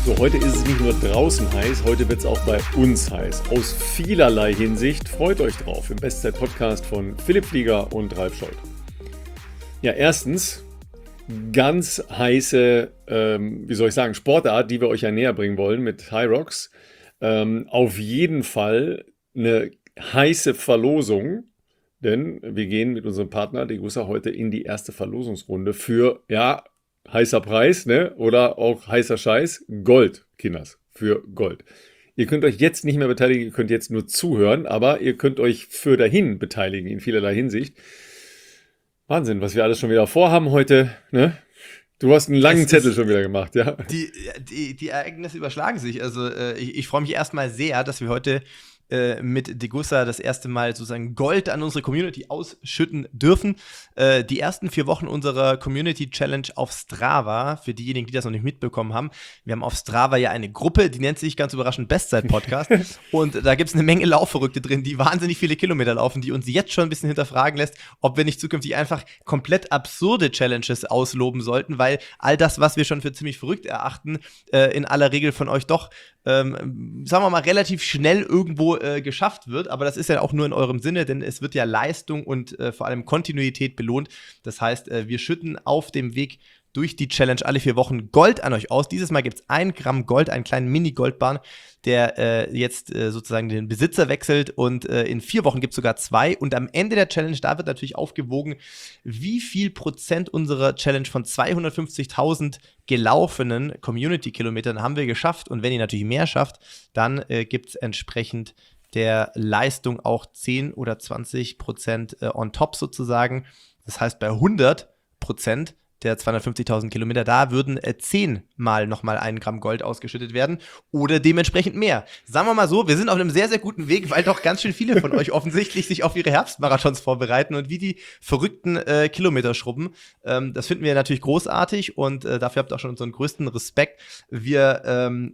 So, heute ist es nicht nur draußen heiß, heute wird es auch bei uns heiß. Aus vielerlei Hinsicht. Freut euch drauf im Bestzeit-Podcast von Philipp Flieger und Ralf Scholz. Ja, erstens, ganz heiße, Sportart, die wir euch ja näher bringen wollen mit Hyrox. Auf jeden Fall eine heiße Verlosung, denn wir gehen mit unserem Partner Degussa heute in die erste Verlosungsrunde für, ja, heißer Preis, ne? Oder auch heißer Scheiß, Gold, Kinders, für Gold. Ihr könnt euch jetzt nicht mehr beteiligen, ihr könnt jetzt nur zuhören, aber ihr könnt euch für dahin beteiligen in vielerlei Hinsicht. Wahnsinn, was wir alles schon wieder vorhaben heute, ne? Du hast einen langen Zettel schon wieder gemacht, ja? Die Ereignisse überschlagen sich. Also ich freue mich erstmal sehr, dass wir heute mit Degussa das erste Mal sozusagen Gold an unsere Community ausschütten dürfen. Die ersten 4 Wochen unserer Community Challenge auf Strava, für diejenigen, die das noch nicht mitbekommen haben, wir haben auf Strava ja eine Gruppe, die nennt sich ganz überraschend Bestzeit-Podcast und da gibt es eine Menge Laufverrückte drin, die wahnsinnig viele Kilometer laufen, die uns jetzt schon ein bisschen hinterfragen lässt, ob wir nicht zukünftig einfach komplett absurde Challenges ausloben sollten, weil all das, was wir schon für ziemlich verrückt erachten, in aller Regel von euch doch sagen wir mal, relativ schnell irgendwo geschafft wird, aber das ist ja auch nur in eurem Sinne, denn es wird ja Leistung und vor allem Kontinuität belohnt. Das heißt, wir schütten auf dem Weg durch die Challenge alle 4 Wochen Gold an euch aus. Dieses Mal gibt es 1 Gramm Gold, einen kleinen Mini-Goldbarren, der jetzt sozusagen den Besitzer wechselt und in 4 Wochen gibt es sogar 2 und am Ende der Challenge, da wird natürlich aufgewogen, wie viel Prozent unserer Challenge von 250.000 gelaufenen Community-Kilometern haben wir geschafft und wenn ihr natürlich mehr schafft, dann gibt es entsprechend der Leistung auch 10 oder 20% on top sozusagen. Das heißt, bei 100% der 250.000 Kilometer, da würden 10 Mal nochmal 1 Gramm Gold ausgeschüttet werden oder dementsprechend mehr. Sagen wir mal so, wir sind auf einem sehr, sehr guten Weg, weil doch ganz schön viele von euch offensichtlich sich auf ihre Herbstmarathons vorbereiten und wie die verrückten Kilometer schrubben. Das finden wir natürlich großartig und dafür habt ihr auch schon unseren größten Respekt. Wir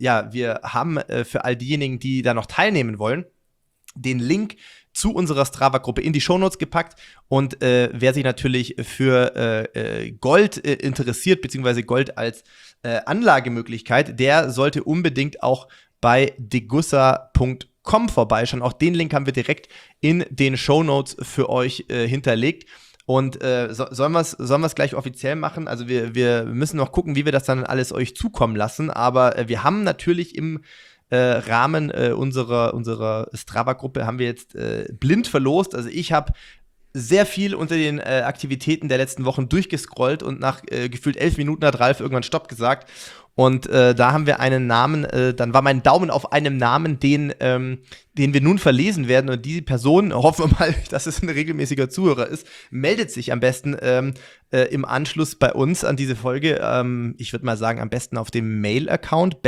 haben für all diejenigen, die da noch teilnehmen wollen, den Link zu unserer Strava-Gruppe in die Shownotes gepackt und wer sich natürlich für Gold interessiert, beziehungsweise Gold als Anlagemöglichkeit, der sollte unbedingt auch bei degussa.com vorbeischauen. Auch den Link haben wir direkt in den Shownotes für euch hinterlegt. Und sollen wir es gleich offiziell machen? Also wir müssen noch gucken, wie wir das dann alles euch zukommen lassen, aber wir haben natürlich im Rahmen unserer Strava-Gruppe haben wir jetzt blind verlost. Also ich habe sehr viel unter den Aktivitäten der letzten Wochen durchgescrollt und nach gefühlt 11 Minuten hat Ralf irgendwann Stopp gesagt. Und da haben wir einen Namen, dann war mein Daumen auf einem Namen, den wir nun verlesen werden. Und diese Person, hoffen wir mal, dass es ein regelmäßiger Zuhörer ist, meldet sich am besten im Anschluss bei uns an diese Folge. Ich würde mal sagen, am besten auf dem Mail-Account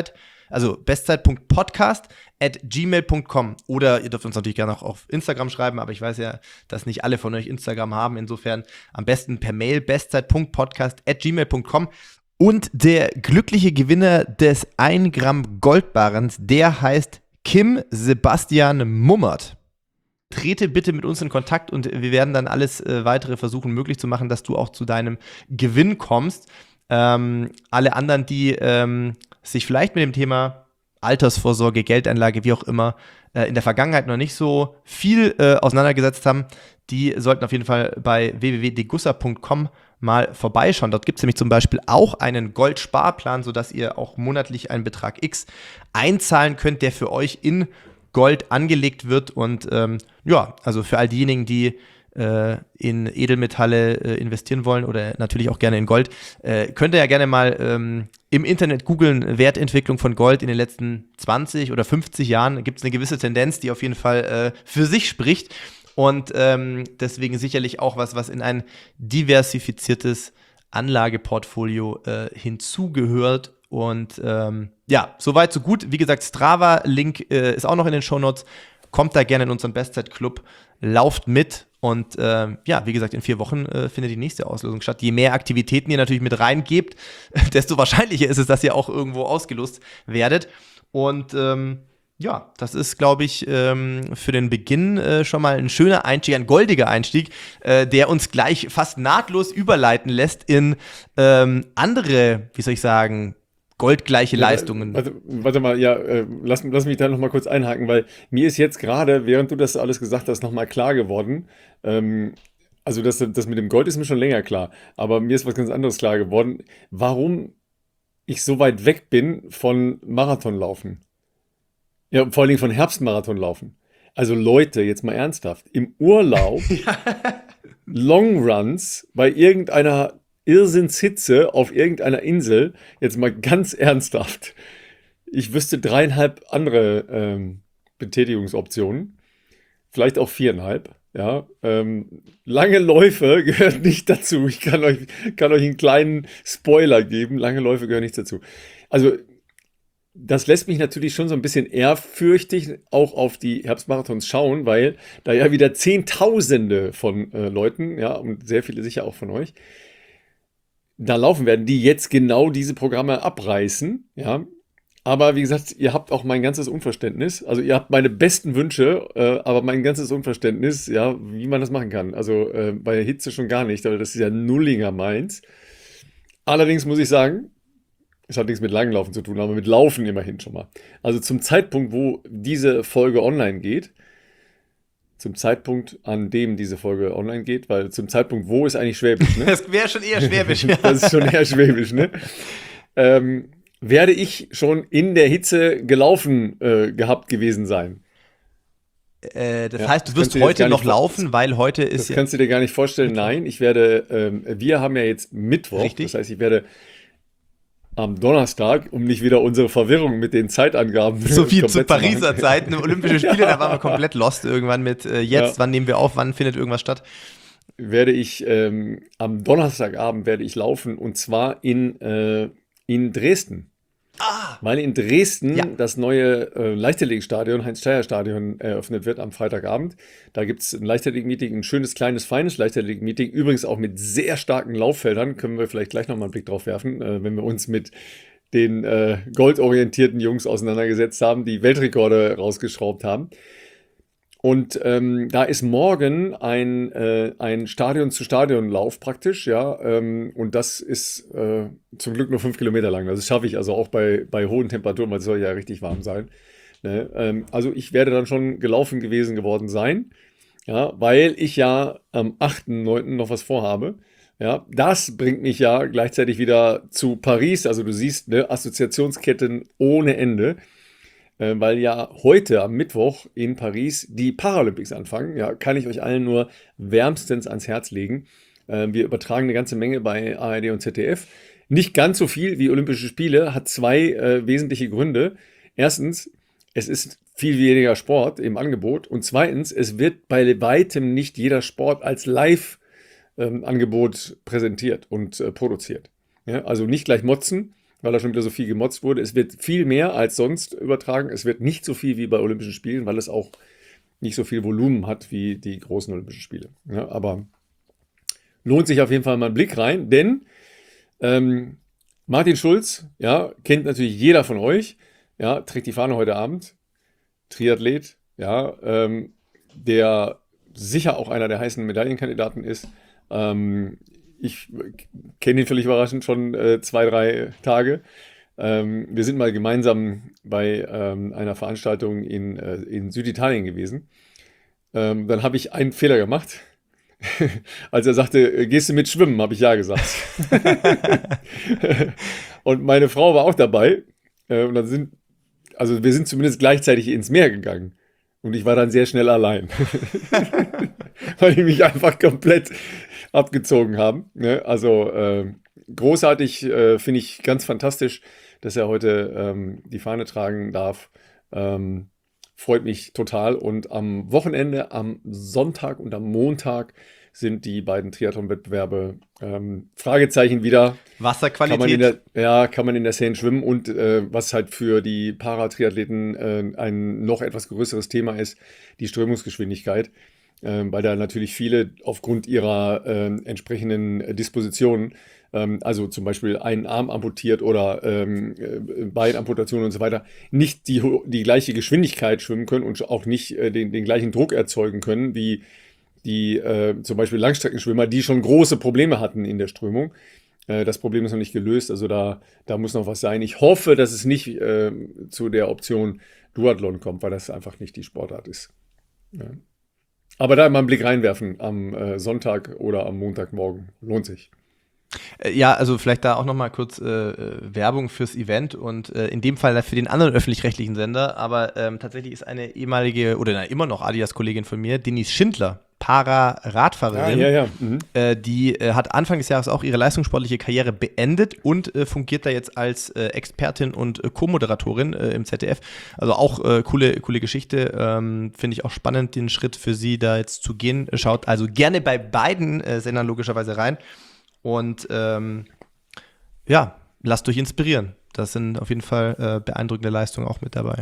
bestzeit.podcast@gmail.com oder ihr dürft uns natürlich gerne auch auf Instagram schreiben, aber ich weiß ja, dass nicht alle von euch Instagram haben, insofern am besten per Mail bestzeit.podcast@gmail.com und der glückliche Gewinner des 1 Gramm Goldbarrens, der heißt Kim Sebastian Mummert. Trete bitte mit uns in Kontakt und wir werden dann alles weitere versuchen möglich zu machen, dass du auch zu deinem Gewinn kommst. Alle anderen, die sich vielleicht mit dem Thema Altersvorsorge, Geldanlage, wie auch immer, in der Vergangenheit noch nicht so viel auseinandergesetzt haben, die sollten auf jeden Fall bei www.degussa.com mal vorbeischauen. Dort gibt es nämlich zum Beispiel auch einen Goldsparplan, sodass ihr auch monatlich einen Betrag X einzahlen könnt, der für euch in Gold angelegt wird. Und also für all diejenigen, die in Edelmetalle investieren wollen oder natürlich auch gerne in Gold, könnt ihr ja gerne mal im Internet googeln, Wertentwicklung von Gold in den letzten 20 oder 50 Jahren. Gibt es eine gewisse Tendenz, die auf jeden Fall für sich spricht und deswegen sicherlich auch was in ein diversifiziertes Anlageportfolio hinzugehört. Und soweit, so gut. Wie gesagt, Strava-Link ist auch noch in den Shownotes. Kommt da gerne in unseren Bestzeit-Club, lauft mit und wie gesagt, in 4 Wochen findet die nächste Auslosung statt. Je mehr Aktivitäten ihr natürlich mit reingebt, desto wahrscheinlicher ist es, dass ihr auch irgendwo ausgelost werdet. Und das ist, glaube ich, für den Beginn schon mal ein schöner Einstieg, ein goldiger Einstieg, der uns gleich fast nahtlos überleiten lässt in andere, goldgleiche Leistungen. Warte mal, ja, lass mich da nochmal kurz einhaken, weil mir ist jetzt gerade, während du das alles gesagt hast, nochmal klar geworden. Also das mit dem Gold ist mir schon länger klar, aber mir ist was ganz anderes klar geworden, warum ich so weit weg bin von Marathonlaufen. Ja, vor allen Dingen von Herbstmarathonlaufen. Also Leute, jetzt mal ernsthaft, im Urlaub Longruns bei irgendeiner Irrsinnshitze auf irgendeiner Insel, jetzt mal ganz ernsthaft. Ich wüsste 3,5 andere Betätigungsoptionen, vielleicht auch 4,5. Ja, lange Läufe gehört nicht dazu. Ich kann euch einen kleinen Spoiler geben. Lange Läufe gehören nicht dazu. Also, das lässt mich natürlich schon so ein bisschen ehrfürchtig auch auf die Herbstmarathons schauen, weil da ja wieder Zehntausende von Leuten, ja, und sehr viele sicher auch von euch, da laufen werden, die jetzt genau diese Programme abreißen, ja. Aber wie gesagt, ihr habt auch mein ganzes Unverständnis. Also ihr habt meine besten Wünsche, aber mein ganzes Unverständnis, ja, wie man das machen kann. Also bei Hitze schon gar nicht, weil das ist ja Nullinger meins. Allerdings muss ich sagen, es hat nichts mit Langlaufen zu tun, aber mit Laufen immerhin schon mal. Also zum Zeitpunkt, wo diese Folge online geht, zum Zeitpunkt, an dem diese Folge online geht, weil zum Zeitpunkt, wo ist eigentlich Schwäbisch, ne? Das wäre schon eher Schwäbisch. Das ist schon eher Schwäbisch, ne? Werde ich schon in der Hitze gelaufen gehabt gewesen sein. Das heißt, du wirst heute noch laufen, weil heute ist Das kannst du dir gar nicht vorstellen. Nein, wir haben ja jetzt Mittwoch. Richtig. Das heißt, ich werde am Donnerstag, um nicht wieder unsere Verwirrung mit den Zeitangaben so viel zu komplett Pariser machen. Zeiten, Olympische Spiele, da waren wir komplett lost irgendwann mit wann nehmen wir auf, wann findet irgendwas statt? Werde ich am Donnerstagabend werde ich laufen, und zwar in Dresden. Weil in Dresden das neue Leichtathletikstadion, Heinz-Steyer-Stadion, eröffnet wird am Freitagabend. Da gibt es ein Leichtathletik-Meeting, ein schönes, kleines, feines Leichtathletik-Meeting. Übrigens auch mit sehr starken Lauffeldern. Können wir vielleicht gleich nochmal einen Blick drauf werfen, wenn wir uns mit den goldorientierten Jungs auseinandergesetzt haben, die Weltrekorde rausgeschraubt haben. Und da ist morgen ein Stadion-zu-Stadion-Lauf praktisch, ja, und das ist zum Glück nur 5 Kilometer lang. Das schaffe ich also auch bei hohen Temperaturen, weil es soll ja richtig warm sein. Ne? Also ich werde dann schon gelaufen geworden sein, ja, weil ich ja am 8.9. noch was vorhabe. Ja, das bringt mich ja gleichzeitig wieder zu Paris. Also du siehst, ne, Assoziationsketten ohne Ende. Weil ja heute am Mittwoch in Paris die Paralympics anfangen. Ja, kann ich euch allen nur wärmstens ans Herz legen. Wir übertragen eine ganze Menge bei ARD und ZDF. Nicht ganz so viel wie Olympische Spiele, hat zwei wesentliche Gründe. Erstens, es ist viel weniger Sport im Angebot. Und zweitens, es wird bei weitem nicht jeder Sport als Live-Angebot präsentiert und produziert. Ja, also nicht gleich motzen, weil da schon wieder so viel gemotzt wurde. Es wird viel mehr als sonst übertragen. Es wird nicht so viel wie bei Olympischen Spielen, weil es auch nicht so viel Volumen hat wie die großen Olympischen Spiele. Ja, aber lohnt sich auf jeden Fall mal einen Blick rein, denn Martin Schulz, ja, kennt natürlich jeder von euch, ja, trägt die Fahne heute Abend, Triathlet, ja, der sicher auch einer der heißen Medaillenkandidaten ist. Ich kenne ihn völlig überraschend schon 2-3 Tage. Wir sind mal gemeinsam bei einer Veranstaltung in Süditalien gewesen. Dann habe ich einen Fehler gemacht. Als er sagte, gehst du mit schwimmen, habe ich ja gesagt. Und meine Frau war auch dabei. Und dann wir sind zumindest gleichzeitig ins Meer gegangen. Und ich war dann sehr schnell allein. Weil die mich einfach komplett abgezogen haben. Ne? Also großartig, finde ich ganz fantastisch, dass er heute die Fahne tragen darf. Freut mich total. Und am Wochenende, am Sonntag und am Montag sind die beiden Triathlon-Wettbewerbe Fragezeichen wieder. Wasserqualität. Kann man in der Seine schwimmen. Und was halt für die Paratriathleten ein noch etwas größeres Thema ist, die Strömungsgeschwindigkeit. Weil da natürlich viele aufgrund ihrer entsprechenden Dispositionen, also zum Beispiel einen Arm amputiert oder Beinamputation und so weiter, nicht die gleiche Geschwindigkeit schwimmen können und auch nicht den gleichen Druck erzeugen können wie die zum Beispiel Langstreckenschwimmer, die schon große Probleme hatten in der Strömung. Das Problem ist noch nicht gelöst, also da muss noch was sein. Ich hoffe, dass es nicht zu der Option Duathlon kommt, weil das einfach nicht die Sportart ist. Ja. Aber da mal einen Blick reinwerfen am Sonntag oder am Montagmorgen. Lohnt sich. Ja, also vielleicht da auch nochmal kurz Werbung fürs Event und in dem Fall für den anderen öffentlich-rechtlichen Sender, aber tatsächlich ist eine ehemalige oder immer noch Adidas-Kollegin von mir, Denise Schindler, Para-Radfahrerin, Ja. die hat Anfang des Jahres auch ihre leistungssportliche Karriere beendet und fungiert da jetzt als Expertin und Co-Moderatorin im ZDF. Also auch coole Geschichte. Finde ich auch spannend, den Schritt für sie da jetzt zu gehen. Schaut also gerne bei beiden Sendern logischerweise rein. Und lasst euch inspirieren. Das sind auf jeden Fall beeindruckende Leistungen auch mit dabei.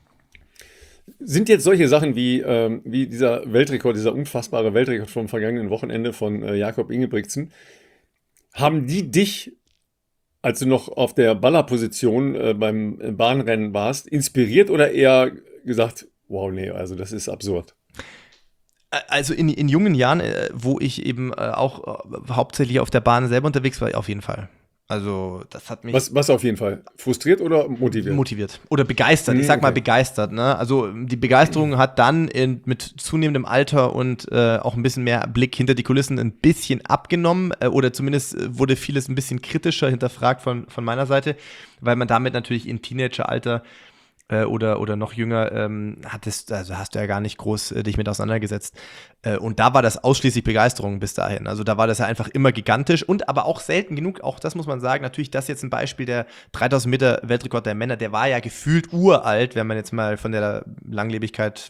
Sind jetzt solche Sachen wie dieser Weltrekord, dieser unfassbare Weltrekord vom vergangenen Wochenende von Jakob Ingebrigtsen, haben die dich, als du noch auf der Ballerposition beim Bahnrennen warst, inspiriert oder eher gesagt, wow, nee, also das ist absurd? Also in jungen Jahren, wo ich eben auch hauptsächlich auf der Bahn selber unterwegs war, auf jeden Fall. Also das hat mich Was auf jeden Fall? Frustriert oder motiviert? motiviert oder begeistert. Ich sag mal Okay. begeistert. Ne? Also die Begeisterung hat dann mit zunehmendem Alter und auch ein bisschen mehr Blick hinter die Kulissen ein bisschen abgenommen oder zumindest wurde vieles ein bisschen kritischer hinterfragt von meiner Seite, weil man damit natürlich im Teenageralter oder noch jünger hast du ja gar nicht groß dich mit auseinandergesetzt. Und da war das ausschließlich Begeisterung bis dahin. Also da war das ja einfach immer gigantisch und aber auch selten genug, auch das muss man sagen, natürlich das jetzt ein Beispiel, der 3000 Meter Weltrekord der Männer, der war ja gefühlt uralt, wenn man jetzt mal bei der Langlebigkeit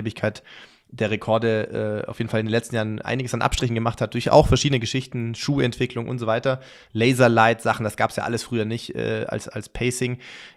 der Rekorde auf jeden Fall in den letzten Jahren einiges an Abstrichen gemacht hat, durch auch verschiedene Geschichten, Schuhentwicklung und so weiter, Laserlight-Sachen, das gab es ja alles früher nicht als Pacing.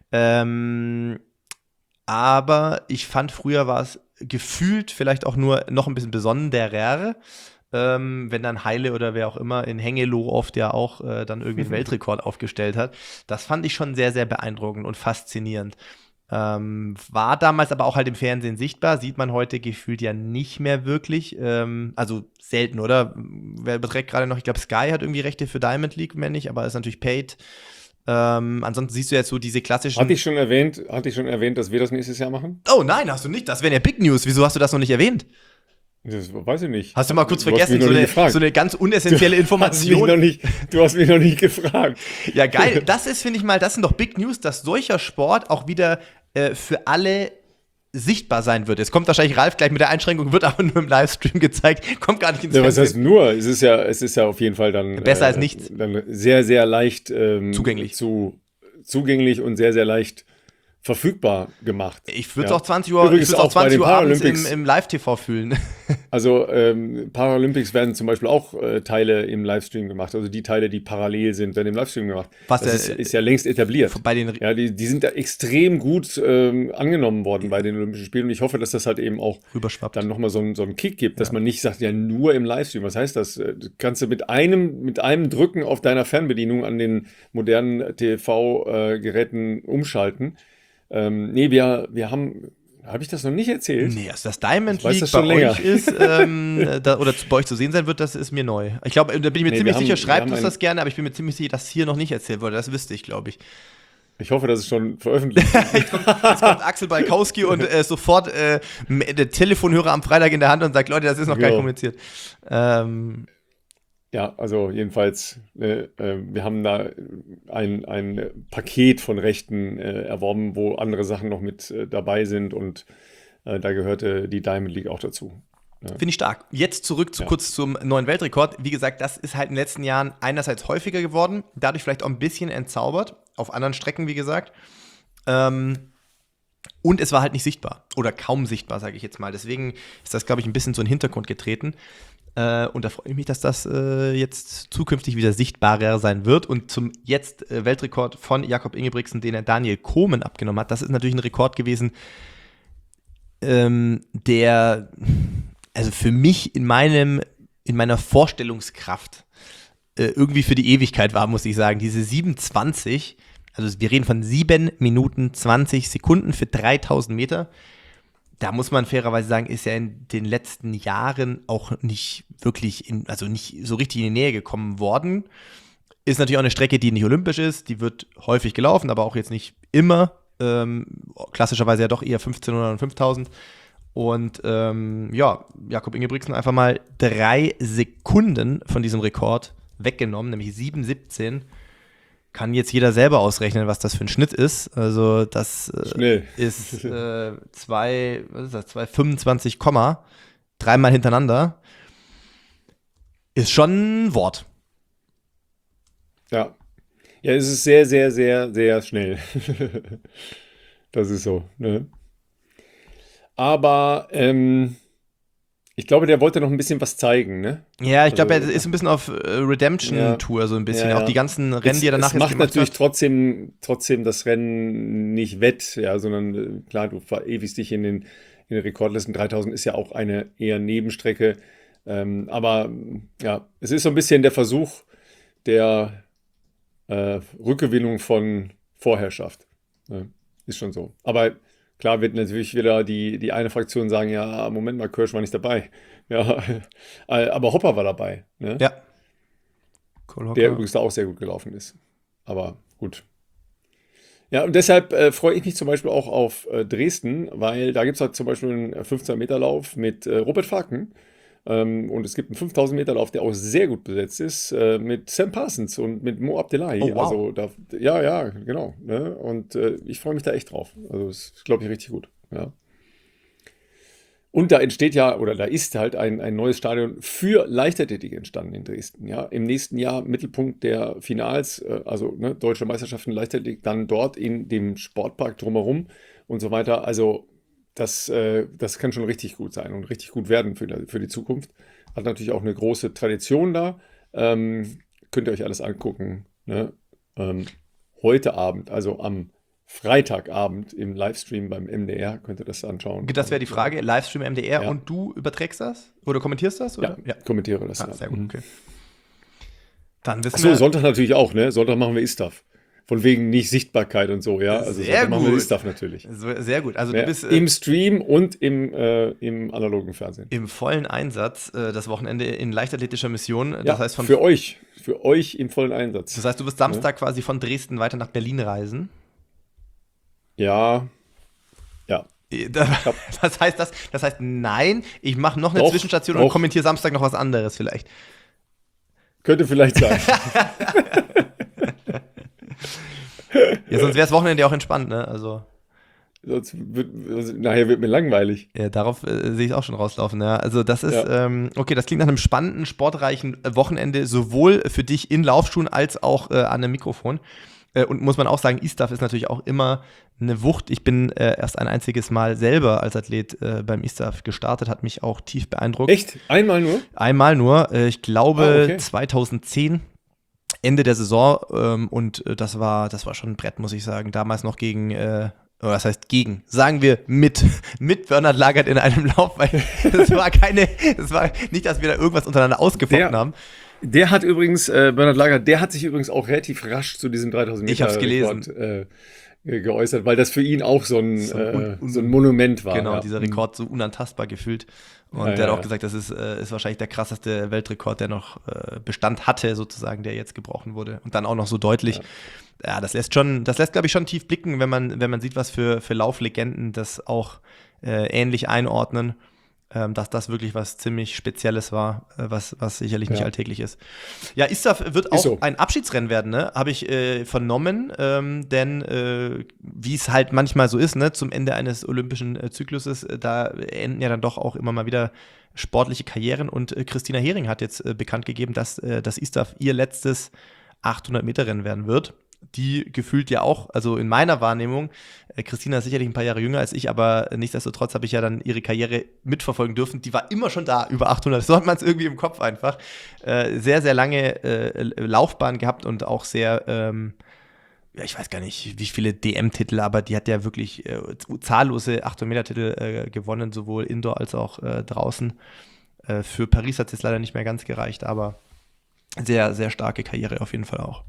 Aber ich fand, früher war es gefühlt vielleicht auch nur noch ein bisschen besonderer, wenn dann Heile oder wer auch immer in Hengelo oft ja auch dann irgendwie einen Weltrekord aufgestellt hat. Das fand ich schon sehr, sehr beeindruckend und faszinierend. War damals aber auch halt im Fernsehen sichtbar, sieht man heute gefühlt ja nicht mehr wirklich. Also selten, oder? Wer beträgt gerade noch, ich glaube Sky hat irgendwie Rechte für Diamond League, wenn nicht, aber ist natürlich paid. Ansonsten siehst du jetzt so diese klassischen. Hatte ich schon erwähnt, dass wir das nächstes Jahr machen? Oh nein, hast du nicht. Das wären ja Big News. Wieso hast du das noch nicht erwähnt? Das weiß ich nicht. Hast du mal kurz Du hast vergessen, mich noch nicht gefragt. so eine ganz unessentielle Information. Du hast mich noch nicht gefragt. Ja, geil. Das ist, finde ich mal, das sind doch Big News, dass solcher Sport auch wieder für alle sichtbar sein wird. Jetzt kommt wahrscheinlich Ralf gleich mit der Einschränkung, wird aber nur im Livestream gezeigt, kommt gar nicht ins Ja, was heißt Fernsehen. nur? Es ist ja auf jeden Fall dann Besser als nichts. Dann sehr, sehr leicht Zugänglich. Zugänglich und sehr, sehr leicht verfügbar gemacht. Ich würde es Ja. auch 20 Uhr, Übrigens auch bei den abends Paralympics. im Live-TV fühlen. Also Paralympics werden zum Beispiel auch Teile im Livestream gemacht. Also die Teile, die parallel sind, werden im Livestream gemacht. Das ist ja längst etabliert. Bei den Ja, die sind da extrem gut angenommen worden bei den Olympischen Spielen. Und ich hoffe, dass das halt eben auch rüberschwappt. dann nochmal so einen Kick gibt, dass man nicht sagt, ja, nur im Livestream. Was heißt das? Kannst du mit einem Drücken auf deiner Fernbedienung an den modernen TV-Geräten umschalten. Nee, wir haben. Habe ich das noch nicht erzählt? Nee, also das Diamond Ich weiß League das bei schon länger. euch ist, oder bei euch zu sehen sein wird, das ist mir neu. Ich glaube, da bin ich mir ziemlich sicher, schreibt uns das gerne, aber ich bin mir ziemlich sicher, dass hier noch nicht erzählt wurde. Das wüsste ich, glaube ich. Ich hoffe, das ist schon veröffentlicht. Jetzt kommt Axel Balkowski und sofort der Telefonhörer am Freitag in der Hand und sagt, Leute, das ist noch gar nicht kommuniziert. Ja, also jedenfalls, wir haben da ein Paket von Rechten erworben, wo andere Sachen noch mit dabei sind und da gehörte die Diamond League auch dazu. Ja. Finde ich stark. Jetzt zurück kurz zum neuen Weltrekord. Wie gesagt, das ist halt in den letzten Jahren einerseits häufiger geworden, dadurch vielleicht auch ein bisschen entzaubert, auf anderen Strecken, wie gesagt. Und es war halt nicht sichtbar oder kaum sichtbar, sage ich jetzt mal. Deswegen ist das, glaube ich, ein bisschen so in den Hintergrund getreten. Und da freue ich mich, dass das jetzt zukünftig wieder sichtbarer sein wird. Und zum jetzt Weltrekord von Jakob Ingebrigtsen, den er Daniel Komen abgenommen hat, das ist natürlich ein Rekord gewesen, der also für mich in meiner Vorstellungskraft irgendwie für die Ewigkeit war, muss ich sagen. Diese 7,20, also wir reden von 7 Minuten 20 Sekunden für 3000 Meter. Da muss man fairerweise sagen, ist er in den letzten Jahren auch nicht wirklich, also nicht so richtig in die Nähe gekommen worden. Ist natürlich auch eine Strecke, die nicht olympisch ist. Die wird häufig gelaufen, aber auch jetzt nicht immer. Klassischerweise ja doch eher 1500 und 5000. Und Jakob Ingebrigtsen einfach mal 3 Sekunden von diesem Rekord weggenommen, nämlich 7,17. Kann jetzt jeder selber ausrechnen, was das für ein Schnitt ist. Also das ist 2,25, dreimal hintereinander. Ist schon ein Wort. Ja. Ja, es ist sehr, sehr, sehr, sehr schnell. Das ist so, ne? Aber ich glaube, der wollte noch ein bisschen was zeigen, ne? Ja, ich glaube, Also, er ist ein bisschen auf Redemption-Tour, so ein bisschen. ja, Auch die ja. ganzen Rennen, die er danach Es jetzt macht gemacht natürlich hat. trotzdem das Rennen nicht wett, ja, sondern klar, du verewigst dich in den Rekordlisten. 3000 ist ja auch eine eher Nebenstrecke. Aber ja, es ist so ein bisschen der Versuch der Rückgewinnung von Vorherrschaft. Ne? Ist schon so. Aber klar wird natürlich wieder die eine Fraktion sagen, ja, Moment mal, Kirsch war nicht dabei. Ja, aber Hopper war dabei, ne? Ja. Cole Der Hocker. übrigens da auch sehr gut gelaufen ist. Aber gut. Ja, und deshalb freue ich mich zum Beispiel auch auf Dresden, weil da gibt es halt zum Beispiel einen 15-Meter-Lauf mit Robert Faken. Und es gibt einen 5000-Meter-Lauf, der auch sehr gut besetzt ist, mit Sam Parsons und mit Mo Abdellah. Oh, wow. Also, ja, genau. Ne? Und ich freue mich da echt drauf. Also, das ist, glaube ich, richtig gut. Ja. Und da entsteht ja, oder da ist halt ein neues Stadion für Leichtathletik entstanden in Dresden. Ja. Im nächsten Jahr Mittelpunkt der Finals, also ne, Deutsche Meisterschaften Leichtathletik, dann dort in dem Sportpark drumherum und so weiter. Also das kann schon richtig gut sein und richtig gut werden für die Zukunft. Hat natürlich auch eine große Tradition da. Könnt ihr euch alles angucken. Ne? Heute Abend, also am Freitagabend im Livestream beim MDR, könnt ihr das anschauen. Das wäre die Frage, Livestream MDR Ja. und du überträgst das? Oder kommentierst das? Oder? Ja, kommentiere das. Ah, Ja. sehr gut, okay. Dann wissen Achso, wir. Sonntag natürlich auch, ne? Sonntag machen wir ISTAF. Von wegen nicht Sichtbarkeit und so, ja. Also Sehr Sonntag machen wir gut. ISTAF natürlich. Sehr gut. Also Ja, du bist im Stream und im analogen Fernsehen. im vollen Einsatz das Wochenende in leichtathletischer Mission. Ja, Das heißt, für euch im vollen Einsatz. das heißt, du wirst Samstag quasi von Dresden weiter nach Berlin reisen. Ja, Was heißt das? Das heißt, nein, ich mache noch eine Doch, Zwischenstation und doch. kommentiere Samstag noch was anderes vielleicht. könnte vielleicht sein. Ja, sonst wäre das Wochenende auch entspannt, ne? Also, Nachher wird mir langweilig. ja, darauf sehe ich auch schon rauslaufen, ja. Also, das ist, Ja. okay, das klingt nach einem spannenden, sportreichen Wochenende, sowohl für dich in Laufschuhen als auch an einem Mikrofon. Und muss man auch sagen, ISTAF ist natürlich auch immer eine Wucht. Ich bin erst ein einziges Mal selber als Athlet beim ISTAF gestartet, hat mich auch tief beeindruckt. Echt? Einmal nur? Einmal nur, ich glaube okay. 2010, Ende der Saison, und das war schon ein Brett, muss ich sagen. Damals noch gegen, was heißt gegen? Sagen wir mit Bernhard Lagert in einem Lauf, weil das war nicht, dass wir da irgendwas untereinander ausgefochten haben. Der hat übrigens, Bernhard Lagert, der hat sich übrigens auch relativ rasch zu diesem 3000 Meter Ich hab's gelesen. Rekord geäußert, weil das für ihn auch so ein So Monument war. Genau, ja. dieser Rekord so unantastbar gefühlt. Und Ja, der hat ja, auch gesagt, das ist wahrscheinlich der krasseste Weltrekord, der noch Bestand hatte, sozusagen, der jetzt gebrochen wurde. Und dann auch noch so deutlich. Ja, das lässt, glaube ich, schon tief blicken, wenn man sieht, was für Lauflegenden das auch ähnlich einordnen, dass das wirklich was ziemlich Spezielles war, was sicherlich nicht Ja. alltäglich ist. Ja, ISTAF wird auch so. ein Abschiedsrennen werden, ne? Habe ich vernommen, denn wie es halt manchmal so ist, ne, zum Ende eines olympischen Zykluses, da enden ja dann doch auch immer mal wieder sportliche Karrieren und Christina Hering hat jetzt bekannt gegeben, dass das ISTAF ihr letztes 800-Meter-Rennen werden wird. Die gefühlt ja auch, also in meiner Wahrnehmung, Christina ist sicherlich ein paar Jahre jünger als ich, aber nichtsdestotrotz habe ich ja dann ihre Karriere mitverfolgen dürfen. Die war immer schon da, über 800, so hat man es irgendwie im Kopf einfach. Sehr, sehr lange Laufbahn gehabt und auch sehr, ja, ich weiß gar nicht, wie viele DM-Titel, aber die hat ja wirklich zahllose 800-Meter-Titel gewonnen, sowohl Indoor als auch draußen. Für Paris hat es jetzt leider nicht mehr ganz gereicht, aber sehr, sehr starke Karriere auf jeden Fall auch.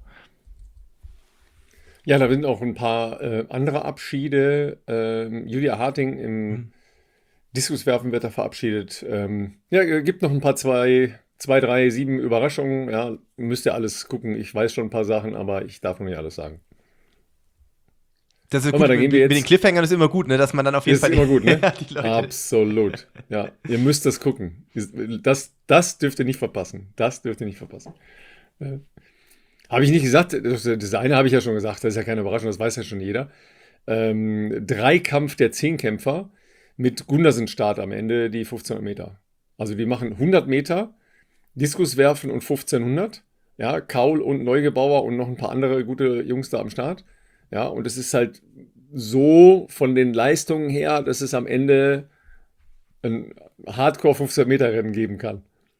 Ja, da sind auch ein paar andere Abschiede. Julia Harting im Diskuswerfen wird da verabschiedet. Ja, gibt noch ein paar zwei 2, 3, 7 Überraschungen. Ja, müsst ihr alles gucken. Ich weiß schon ein paar Sachen, aber ich darf noch nicht alles sagen. Das ist Hör mal, gut, da gehen wir mit den jetzt. Cliffhangern ist immer gut, ne, dass man dann auf jeden Ist Fall immer gut, ne? ja, die Leute. Absolut. Ja, ihr müsst das gucken. Das dürft ihr nicht verpassen. Das dürft ihr nicht verpassen. Äh, Habe ich nicht gesagt, das eine habe ich ja schon gesagt, das ist ja keine Überraschung, das weiß ja schon jeder. Dreikampf der Zehnkämpfer mit Gundersen-Start am Ende, die 1500 Meter. Also die machen 100 Meter, Diskuswerfen und 1500. Ja, Kaul und Neugebauer und noch ein paar andere gute Jungs da am Start. Ja, und es ist halt so von den Leistungen her, dass es am Ende ein Hardcore 15 Meter Rennen geben kann.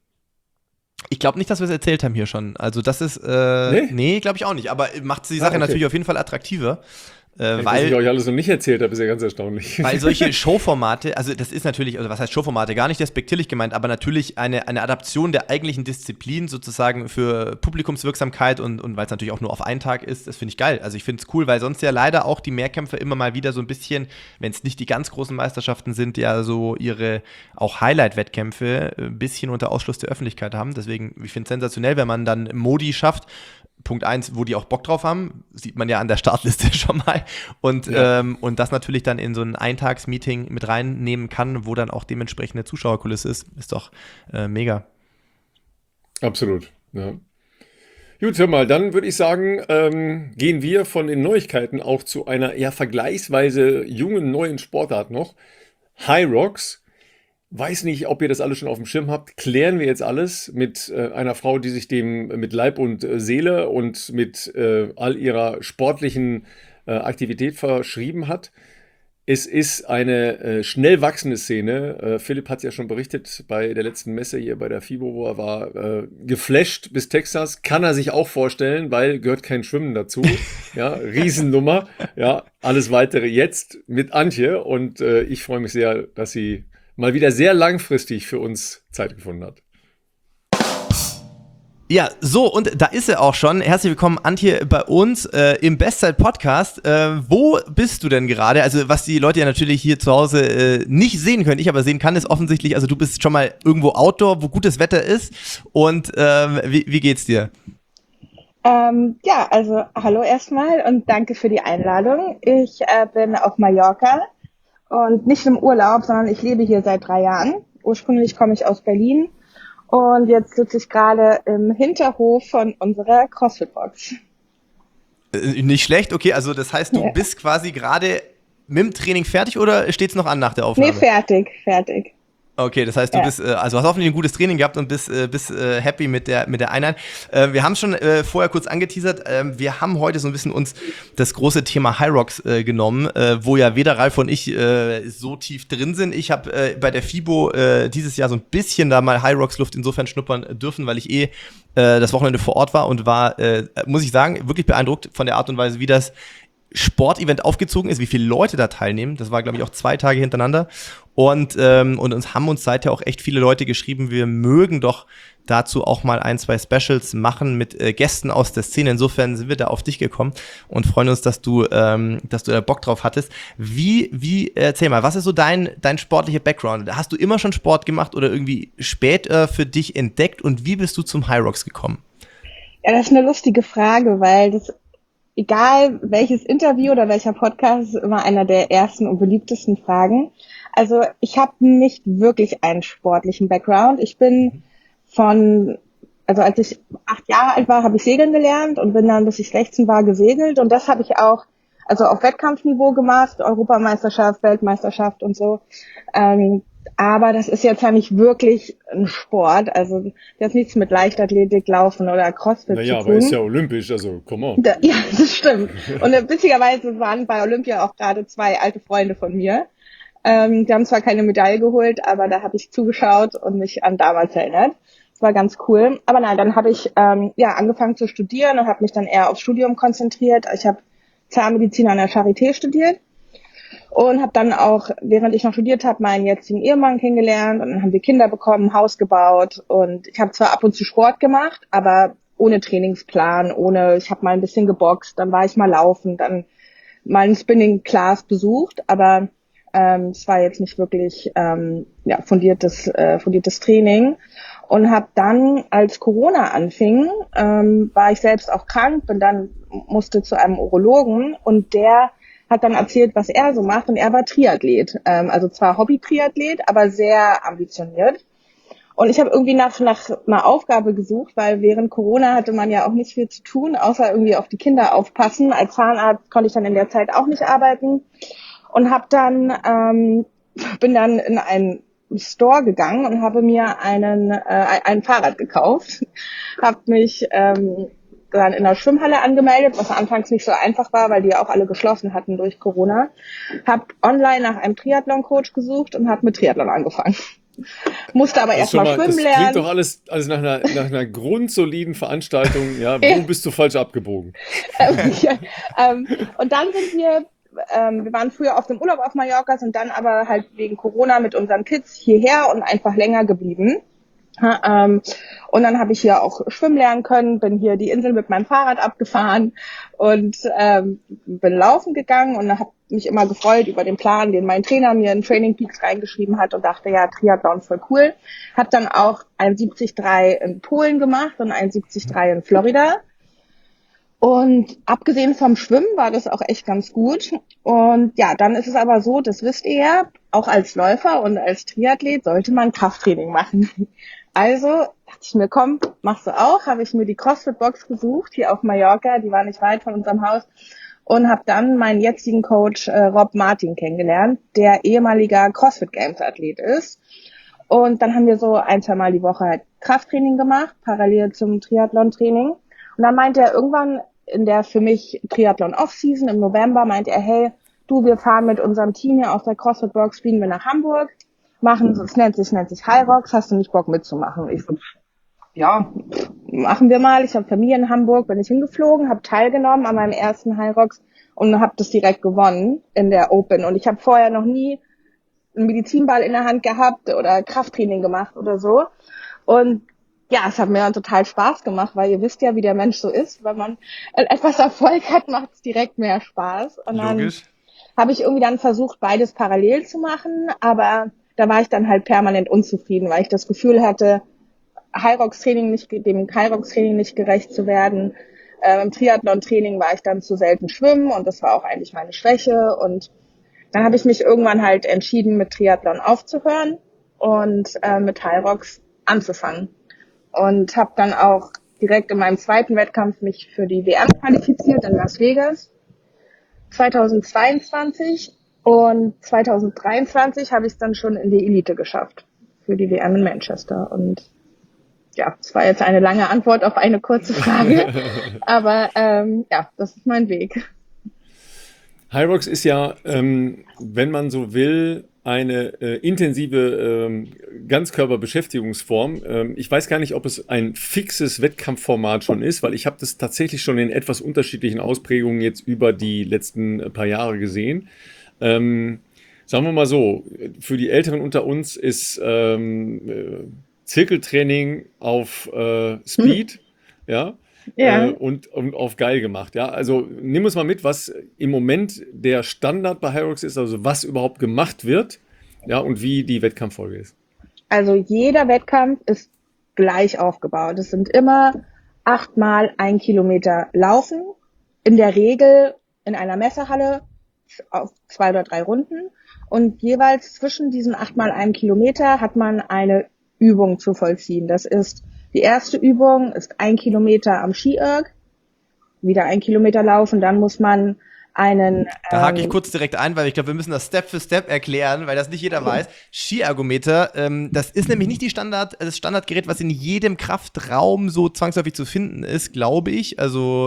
Ich glaube nicht, dass wir es erzählt haben hier schon. Also das ist, Nee? nee, glaube ich auch nicht. Aber macht die Sache Okay. natürlich auf jeden Fall attraktiver. Was ich Weil, euch alles noch nicht erzählt habe, ist ja ganz erstaunlich. weil solche Showformate, also das ist natürlich, also was heißt Showformate, gar nicht despektierlich gemeint, aber natürlich eine Adaption der eigentlichen Disziplin sozusagen für Publikumswirksamkeit und weil es natürlich auch nur auf einen Tag ist, das finde ich geil. Also ich finde es cool, weil sonst ja leider auch die Mehrkämpfer immer mal wieder so ein bisschen, wenn es nicht die ganz großen Meisterschaften sind, ja so ihre auch Highlight-Wettkämpfe ein bisschen unter Ausschluss der Öffentlichkeit haben. Deswegen, ich finde es sensationell, wenn man dann Modi schafft. Punkt 1, wo die auch Bock drauf haben, sieht man ja an der Startliste schon mal. Und, Ja. und das natürlich dann in so ein Eintagsmeeting mit reinnehmen kann, wo dann auch dementsprechend eine Zuschauerkulisse ist doch mega. Absolut. Ja. Gut, hör mal, dann würde ich sagen, gehen wir von den Neuigkeiten auch zu einer eher vergleichsweise jungen neuen Sportart noch. High Rocks. Weiß nicht, ob ihr das alles schon auf dem Schirm habt. Klären wir jetzt alles mit einer Frau, die sich dem mit Leib und Seele und mit all ihrer sportlichen Aktivität verschrieben hat. Es ist eine schnell wachsende Szene. Philipp hat es ja schon berichtet bei der letzten Messe hier bei der FIBO, wo er war, geflasht bis Texas. Kann er sich auch vorstellen, weil gehört kein Schwimmen dazu. Ja, Riesennummer. Ja, alles weitere jetzt mit Antje. Und ich freue mich sehr, dass sie mal wieder sehr langfristig für uns Zeit gefunden hat. Ja, so, und da ist er auch schon. Herzlich willkommen, Antje, bei uns im Bestzeit-Podcast. Wo bist du denn gerade? Also, was die Leute ja natürlich hier zu Hause nicht sehen können, ich aber sehen kann, ist offensichtlich, also du bist schon mal irgendwo Outdoor, wo gutes Wetter ist. Und wie geht's dir? Ja, also hallo erstmal und danke für die Einladung. Ich bin auf Mallorca und nicht im Urlaub, sondern ich lebe hier seit 3 Jahren. Ursprünglich komme ich aus Berlin und jetzt sitze ich gerade im Hinterhof von unserer CrossFit-Box. Nicht schlecht, okay, also das heißt, du Ja. bist quasi gerade mit dem Training fertig oder steht's noch an nach der Aufnahme? Nee, fertig. Okay, das heißt, du Ja. bist, also hast hoffentlich ein gutes Training gehabt und bist happy mit der Einheit. Wir haben schon vorher kurz angeteasert, wir haben heute so ein bisschen uns das große Thema High Rocks genommen, wo ja weder Ralf und ich so tief drin sind. Ich habe bei der FIBO dieses Jahr so ein bisschen da mal High Rocks Luft insofern schnuppern dürfen, weil ich das Wochenende vor Ort war und war, muss ich sagen, wirklich beeindruckt von der Art und Weise, wie das Sportevent aufgezogen ist, wie viele Leute da teilnehmen. Das war, glaube ich, auch 2 Tage hintereinander. Und uns haben uns seither auch echt viele Leute geschrieben, wir mögen doch dazu auch mal 1, 2 Specials machen mit Gästen aus der Szene. Insofern sind wir da auf dich gekommen und freuen uns, dass du da Bock drauf hattest. Erzähl mal, was ist so dein sportlicher Background? Hast du immer schon Sport gemacht oder irgendwie spät für dich entdeckt und wie bist du zum High Rocks gekommen? Ja, das ist eine lustige Frage, weil das, egal welches Interview oder welcher Podcast, ist immer einer der ersten und beliebtesten Fragen. Also ich habe nicht wirklich einen sportlichen Background. Ich bin also als ich 8 Jahre alt war, habe ich segeln gelernt und bin dann, bis ich 16 war, gesegelt. Und das habe ich auch, also auf Wettkampfniveau gemacht, Europameisterschaft, Weltmeisterschaft und so. Aber das ist jetzt ja nicht wirklich ein Sport. Also das hat nichts mit Leichtathletik, Laufen oder CrossFit Naja, zu aber tun. ist ja olympisch, also come on. Ja, das stimmt. Und witzigerweise waren bei Olympia auch gerade 2 alte Freunde von mir. Die haben zwar keine Medaille geholt, aber da habe ich zugeschaut und mich an damals erinnert. Das war ganz cool. Aber nein, dann habe ich angefangen zu studieren und habe mich dann eher aufs Studium konzentriert. Ich habe Zahnmedizin an der Charité studiert und habe dann auch, während ich noch studiert habe, meinen jetzigen Ehemann kennengelernt und dann haben wir Kinder bekommen, Haus gebaut und ich habe zwar ab und zu Sport gemacht, aber ohne Trainingsplan, ich habe mal ein bisschen geboxt, dann war ich mal laufen, dann mal ein Spinning-Class besucht, aber es war jetzt nicht wirklich fundiertes Training. und habe dann, als Corona anfing, war ich selbst auch krank, musste zu einem Urologen und der hat dann erzählt, was er so macht und er war Triathlet, also zwar Hobby-Triathlet, aber sehr ambitioniert. Und ich habe irgendwie nach einer Aufgabe gesucht, weil während Corona hatte man ja auch nicht viel zu tun, außer irgendwie auf die Kinder aufpassen. Als Zahnarzt konnte ich dann in der Zeit auch nicht arbeiten und bin dann in einen Store gegangen und habe mir ein Fahrrad gekauft, habe mich dann in der Schwimmhalle angemeldet, was anfangs nicht so einfach war, weil die ja auch alle geschlossen hatten durch Corona, habe online nach einem Triathlon-Coach gesucht und habe mit Triathlon angefangen. Musste aber erstmal schwimmen lernen. Das klingt doch alles nach einer grundsoliden Veranstaltung. Ja, wo bist du falsch abgebogen? Und dann sind wir waren früher auf dem Urlaub auf Mallorca, sind dann aber halt wegen Corona mit unseren Kids hierher und einfach länger geblieben. Und dann habe ich hier auch schwimmen lernen können, bin hier die Insel mit meinem Fahrrad abgefahren und bin laufen gegangen und habe mich immer gefreut über den Plan, den mein Trainer mir in Training Peaks reingeschrieben hat und dachte, ja, Triathlon voll cool. Hab dann auch ein 73 in Polen gemacht und ein 73 in Florida. Und abgesehen vom Schwimmen war das auch echt ganz gut. Und ja, dann ist es aber so, das wisst ihr ja, auch als Läufer und als Triathlet sollte man Krafttraining machen. Also dachte ich mir, komm, machst du auch, habe ich mir die CrossFit-Box gesucht, hier auf Mallorca, die war nicht weit von unserem Haus, und habe dann meinen jetzigen Coach Rob Martin kennengelernt, der ehemaliger CrossFit-Games-Athlet ist. Und dann haben wir so 1-2 Mal die Woche halt Krafttraining gemacht, parallel zum Triathlon-Training. Und dann meinte er irgendwann in der für mich Triathlon-Off-Season im November, meinte er, hey, du, wir fahren mit unserem Team hier aus der CrossFit-Box, fliegen wir nach Hamburg, es nennt sich Hyrox, hast du nicht Bock mitzumachen? Ich so, ja, machen wir mal. Ich habe Familie in Hamburg, bin ich hingeflogen, habe teilgenommen an meinem ersten Hyrox und habe das direkt gewonnen in der Open. Und ich habe vorher noch nie einen Medizinball in der Hand gehabt oder Krafttraining gemacht oder so. Und ja, es hat mir dann total Spaß gemacht, weil ihr wisst ja, wie der Mensch so ist. Wenn man etwas Erfolg hat, macht es direkt mehr Spaß. Und dann habe ich irgendwie dann versucht, beides parallel zu machen, aber da war ich dann halt permanent unzufrieden, weil ich das Gefühl hatte, dem Hyrox-Training nicht gerecht zu werden. Im Triathlon-Training war ich dann zu selten schwimmen und das war auch eigentlich meine Schwäche. Und dann habe ich mich irgendwann halt entschieden, mit Triathlon aufzuhören und mit Hyrox anzufangen. Und habe dann auch direkt in meinem zweiten Wettkampf mich für die WM qualifiziert in Las Vegas 2022. Und 2023 habe ich es dann schon in die Elite geschafft für die WM in Manchester. Und ja, es war jetzt eine lange Antwort auf eine kurze Frage, aber ja, das ist mein Weg. Hyrox ist ja, wenn man so will, eine intensive Ganzkörperbeschäftigungsform. Ich weiß gar nicht, ob es ein fixes Wettkampfformat schon ist, weil ich habe das tatsächlich schon in etwas unterschiedlichen Ausprägungen jetzt über die letzten paar Jahre gesehen. Sagen wir mal so, für die Älteren unter uns ist Zirkeltraining auf Speed, ja, und auf geil gemacht, ja. Also nimm uns mal mit, was im Moment der Standard bei Hyrox ist, also was überhaupt gemacht wird, ja, und wie die Wettkampffolge ist. Also jeder Wettkampf ist gleich aufgebaut. Es sind immer 8-mal 1 Kilometer Laufen, in der Regel in einer Messerhalle auf 2 oder 3 Runden, und jeweils zwischen diesen 8-mal 1 Kilometer hat man eine Übung zu vollziehen. Das ist, die erste Übung ist 1 Kilometer am Ski-Erg, wieder 1 Kilometer laufen, dann muss man einen... Da hake ich kurz direkt ein, weil ich glaube, wir müssen das Step für Step erklären, weil das nicht jeder weiß. Skiergometer, das ist nämlich nicht das Standardgerät, was in jedem Kraftraum so zwangsläufig zu finden ist, glaube ich. Also,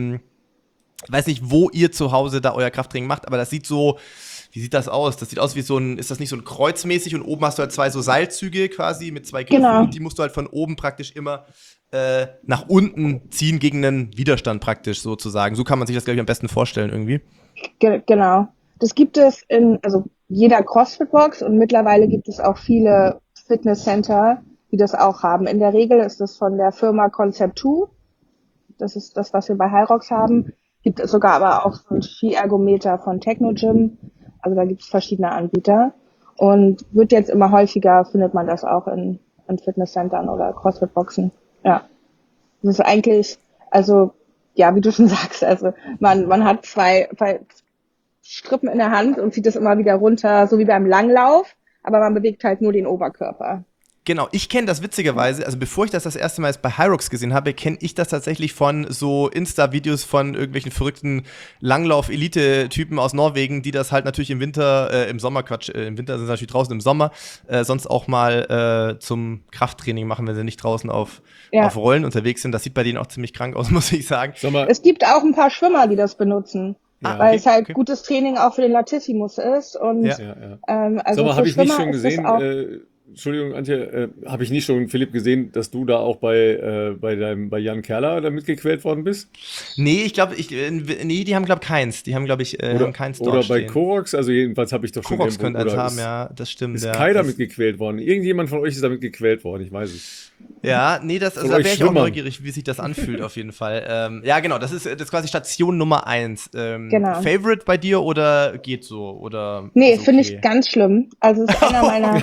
weiß nicht, wo ihr zu Hause da euer Krafttraining macht, aber das sieht so, wie sieht das aus? Das sieht aus wie so ein, ist das nicht so ein kreuzmäßig und oben hast du halt 2 so Seilzüge quasi mit 2 Griffen, genau. Und die musst du halt von oben praktisch immer nach unten ziehen gegen einen Widerstand praktisch sozusagen. So kann man sich das, glaube ich, am besten vorstellen irgendwie. Genau. Das gibt es in, also jeder CrossFit-Box, und mittlerweile gibt es auch viele Fitnesscenter, die das auch haben. In der Regel ist das von der Firma Concept2. Das ist das, was wir bei Hyrox haben. Gibt es sogar aber auch so ein Skiergometer von Technogym. Also da gibt es verschiedene Anbieter. Und wird jetzt immer häufiger, findet man das auch in in Fitnesscentern oder CrossFit-Boxen. Ja. Das ist eigentlich, also, ja, wie du schon sagst, also man hat zwei Strippen in der Hand und zieht das immer wieder runter, so wie beim Langlauf, aber man bewegt halt nur den Oberkörper. Genau, ich kenne das witzigerweise, also bevor ich das erste Mal jetzt bei Hyrox gesehen habe, kenne ich das tatsächlich von so Insta-Videos von irgendwelchen verrückten Langlauf-Elite-Typen aus Norwegen, die das halt natürlich im Winter, im Winter sind sie natürlich draußen, im Sommer, sonst auch mal zum Krafttraining machen, wenn sie nicht draußen auf Rollen unterwegs sind. Das sieht bei denen auch ziemlich krank aus, muss ich sagen. Es gibt auch ein paar Schwimmer, die das benutzen. Ja, weil es halt gutes Training auch für den Latissimus ist. Und, also sag mal, habe ich nicht schon gesehen, Entschuldigung, Antje, habe ich nicht schon, Philipp, gesehen, dass du da auch bei Jan Kerler da mitgequält worden bist? Nee, ich glaube, die haben, glaube ich, keins. Die haben, glaube ich, haben keins dort Oder stehen. bei Korox, also jedenfalls habe ich doch schon Korox könnte eins haben, ja, das stimmt. Ist Kai damit gequält worden? Irgendjemand von euch ist damit gequält worden, ich weiß es. Ja, nee, da wäre ich auch neugierig, wie sich das anfühlt, auf jeden Fall. Ja, genau, das ist quasi Station Nummer 1. Genau. Favorite bei dir oder geht so? Oder nee, finde ich ganz schlimm. Also es ist einer meiner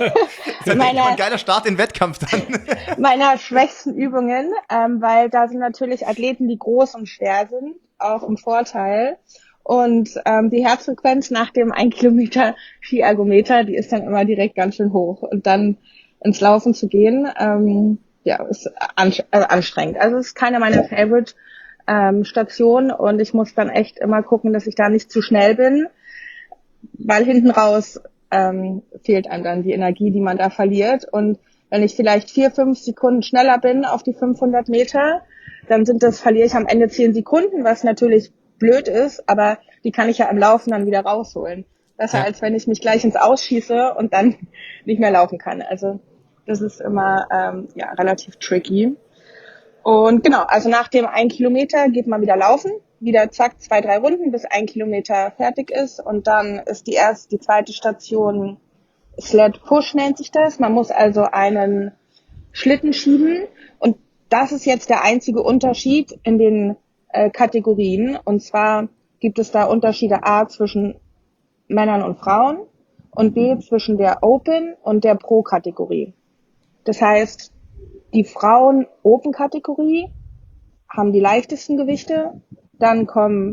ein geiler Start in den Wettkampf dann. meiner schwächsten Übungen, weil da sind natürlich Athleten, die groß und schwer sind, auch im Vorteil. Und die Herzfrequenz nach dem 1 Kilometer Skiergometer, die ist dann immer direkt ganz schön hoch. Und dann ins Laufen zu gehen, ist anstrengend. Also es ist keine meiner Favorite Stationen und ich muss dann echt immer gucken, dass ich da nicht zu schnell bin, weil hinten raus fehlt einem dann die Energie, die man da verliert. Und wenn ich vielleicht 4-5 Sekunden schneller bin auf die 500 Meter, dann verliere ich am Ende 10 Sekunden, was natürlich blöd ist, aber die kann ich ja im Laufen dann wieder rausholen. Besser als wenn ich mich gleich ins Ausschieße und dann nicht mehr laufen kann. Also das ist immer relativ tricky. Und genau, also nach dem 1 Kilometer geht man wieder laufen. Wieder zack, 2-3 Runden, bis 1 Kilometer fertig ist. Und dann ist die zweite Station Sled Push nennt sich das. Man muss also einen Schlitten schieben. Und das ist jetzt der einzige Unterschied in den Kategorien. Und zwar gibt es da Unterschiede A zwischen Männern und Frauen und B zwischen der Open und der Pro-Kategorie. Das heißt, die Frauen-Open-Kategorie haben die leichtesten Gewichte. Dann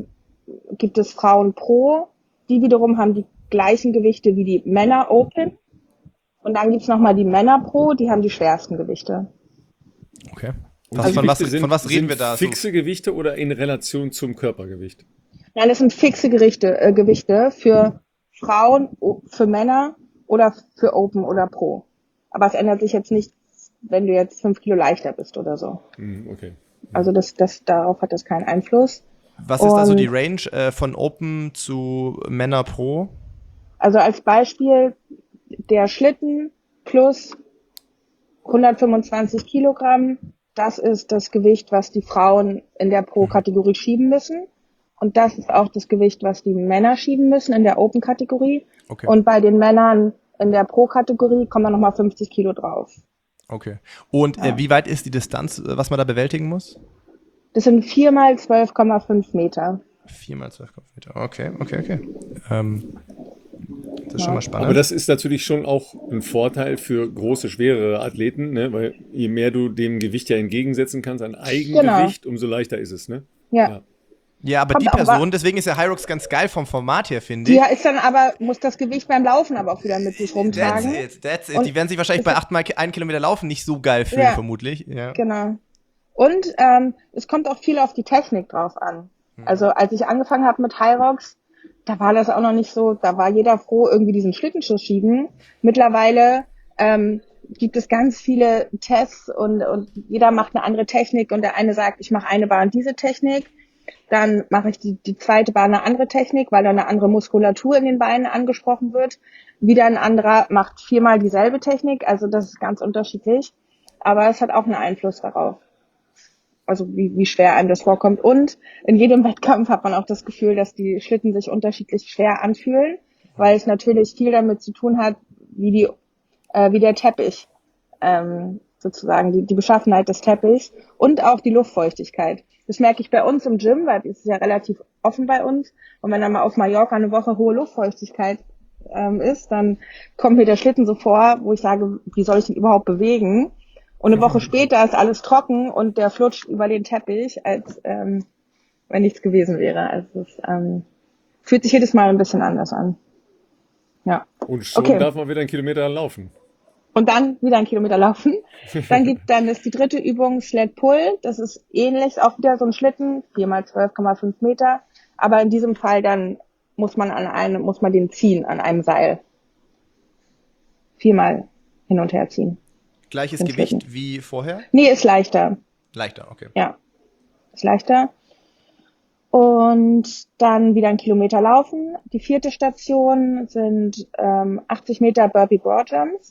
gibt es Frauen Pro, die wiederum haben die gleichen Gewichte wie die Männer Open. Und dann gibt's nochmal die Männer Pro, die haben die schwersten Gewichte. Okay. Von was reden wir da? Fixe Gewichte oder in Relation zum Körpergewicht? Nein, das sind fixe Gewichte für Frauen, für Männer oder für Open oder Pro. Aber es ändert sich jetzt nicht, wenn du jetzt 5 Kilo leichter bist oder so. Okay. Also darauf hat das keinen Einfluss. Was ist also die Range von Open zu Männer Pro? Also als Beispiel der Schlitten plus 125 Kilogramm, das ist das Gewicht, was die Frauen in der Pro-Kategorie schieben müssen. Und das ist auch das Gewicht, was die Männer schieben müssen in der Open-Kategorie. Okay. Und bei den Männern in der Pro-Kategorie kommen dann nochmal 50 Kilo drauf. Okay. Und wie weit ist die Distanz, was man da bewältigen muss? Das sind 4 mal 12,5 Meter. 4 mal 12,5 Meter. Okay. Das ist schon mal spannend. Aber das ist natürlich schon auch ein Vorteil für große, schwere Athleten, ne? Weil je mehr du dem Gewicht ja entgegensetzen kannst, an Eigengewicht, umso leichter ist es, ne? Ja, aber die Person, deswegen ist ja Hyrox ganz geil vom Format her, finde ich. Ja, ist dann aber, muss das Gewicht beim Laufen aber auch wieder mit sich rumtragen. That's it. Die werden sich wahrscheinlich bei 8 mal 1 Kilometer Laufen nicht so geil fühlen, vermutlich. Ja. Genau. Und es kommt auch viel auf die Technik drauf an. Also als ich angefangen habe mit Hyrox, da war das auch noch nicht so, da war jeder froh, irgendwie diesen Schlitten zu schieben. Mittlerweile gibt es ganz viele Tests und jeder macht eine andere Technik und der eine sagt, ich mache eine Bahn diese Technik, dann mache ich die zweite Bahn eine andere Technik, weil da eine andere Muskulatur in den Beinen angesprochen wird. Wieder ein anderer macht 4-mal dieselbe Technik, also das ist ganz unterschiedlich, aber es hat auch einen Einfluss darauf. Also wie schwer einem das vorkommt. Und in jedem Wettkampf hat man auch das Gefühl, dass die Schlitten sich unterschiedlich schwer anfühlen, weil es natürlich viel damit zu tun hat, wie der Teppich, sozusagen die Beschaffenheit des Teppichs und auch die Luftfeuchtigkeit. Das merke ich bei uns im Gym, weil es ist ja relativ offen bei uns. Und wenn dann mal auf Mallorca eine Woche hohe Luftfeuchtigkeit ist, dann kommt mir der Schlitten so vor, wo ich sage, wie soll ich ihn überhaupt bewegen? Und eine Woche später ist alles trocken und der flutscht über den Teppich, als wenn nichts gewesen wäre. Also es fühlt sich jedes Mal ein bisschen anders an. Ja. Und schon Okay. darf man wieder 1 Kilometer laufen. Und dann wieder 1 Kilometer laufen. Dann ist die dritte Übung Sled Pull. Das ist ähnlich, auch wieder so ein Schlitten, 4x12,5 Meter. Aber in diesem Fall dann muss man den ziehen an einem Seil. 4-mal hin und her ziehen. Gleiches Den Gewicht Schlitten. wie vorher? Nee, ist leichter. Leichter, okay. Ja, ist leichter. Und dann wieder 1 Kilometer laufen. Die 4. Station sind 80 Meter Burpee Broad Jumps.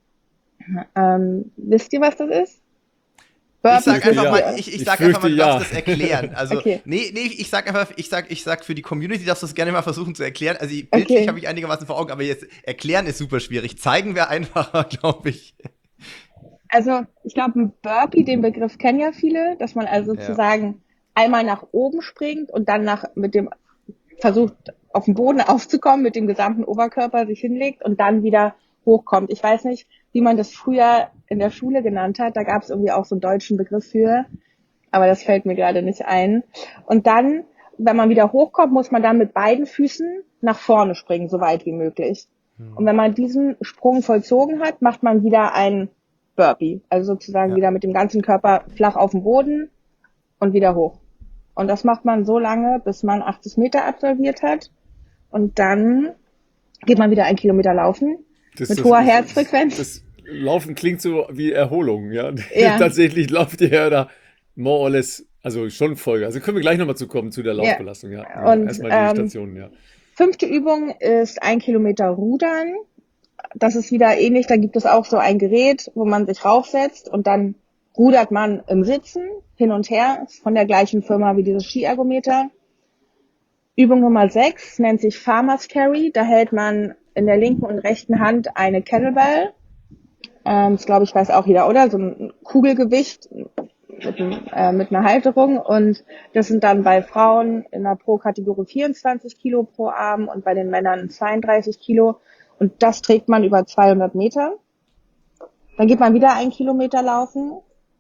Wisst ihr, was das ist? Ich sag Fürchte einfach ja. mal, Ich ich sag einfach mal, fürchte du darfst ja. das erklären. Also, Okay. nee, ich sag für die Community darfst du es gerne mal versuchen zu erklären. Also, bildlich Okay. habe ich einigermaßen vor Augen, aber jetzt erklären ist super schwierig. Zeigen wäre einfacher, glaube ich. Also, ich glaube, ein Burpee, den Begriff kennen ja viele, dass man also Ja. sozusagen einmal nach oben springt und dann versucht, auf den Boden aufzukommen, mit dem gesamten Oberkörper sich hinlegt und dann wieder hochkommt. Ich weiß nicht, wie man das früher in der Schule genannt hat. Da gab es irgendwie auch so einen deutschen Begriff für, aber das fällt mir gerade nicht ein. Und dann, wenn man wieder hochkommt, muss man dann mit beiden Füßen nach vorne springen, so weit wie möglich. Und wenn man diesen Sprung vollzogen hat, macht man wieder einen Burpee, also sozusagen Ja. wieder mit dem ganzen Körper flach auf dem Boden und wieder hoch. Und das macht man so lange, bis man 80 Meter absolviert hat. Und dann geht man wieder 1 Kilometer laufen mit hoher Herzfrequenz. Das Laufen klingt so wie Erholung, ja. Ja. Tatsächlich läuft ihr ja da more or less, also schon Folge. Also können wir gleich nochmal zu kommen zu der Laufbelastung, ja. Und, erstmal die Stationen, ja. 5. Übung ist 1 Kilometer Rudern. Das ist wieder ähnlich, da gibt es auch so ein Gerät, wo man sich raufsetzt und dann rudert man im Sitzen hin und her, ist von der gleichen Firma wie dieses Skiergometer. Übung Nummer 6 nennt sich Farmer's Carry. Da hält man in der linken und rechten Hand eine Kettlebell. Das glaube ich weiß auch jeder, oder? So ein Kugelgewicht mit einer Halterung. Und das sind dann bei Frauen in der Pro-Kategorie 24 Kilo pro Arm und bei den Männern 32 Kilo. Und das trägt man über 200 Meter. Dann geht man wieder 1 Kilometer laufen.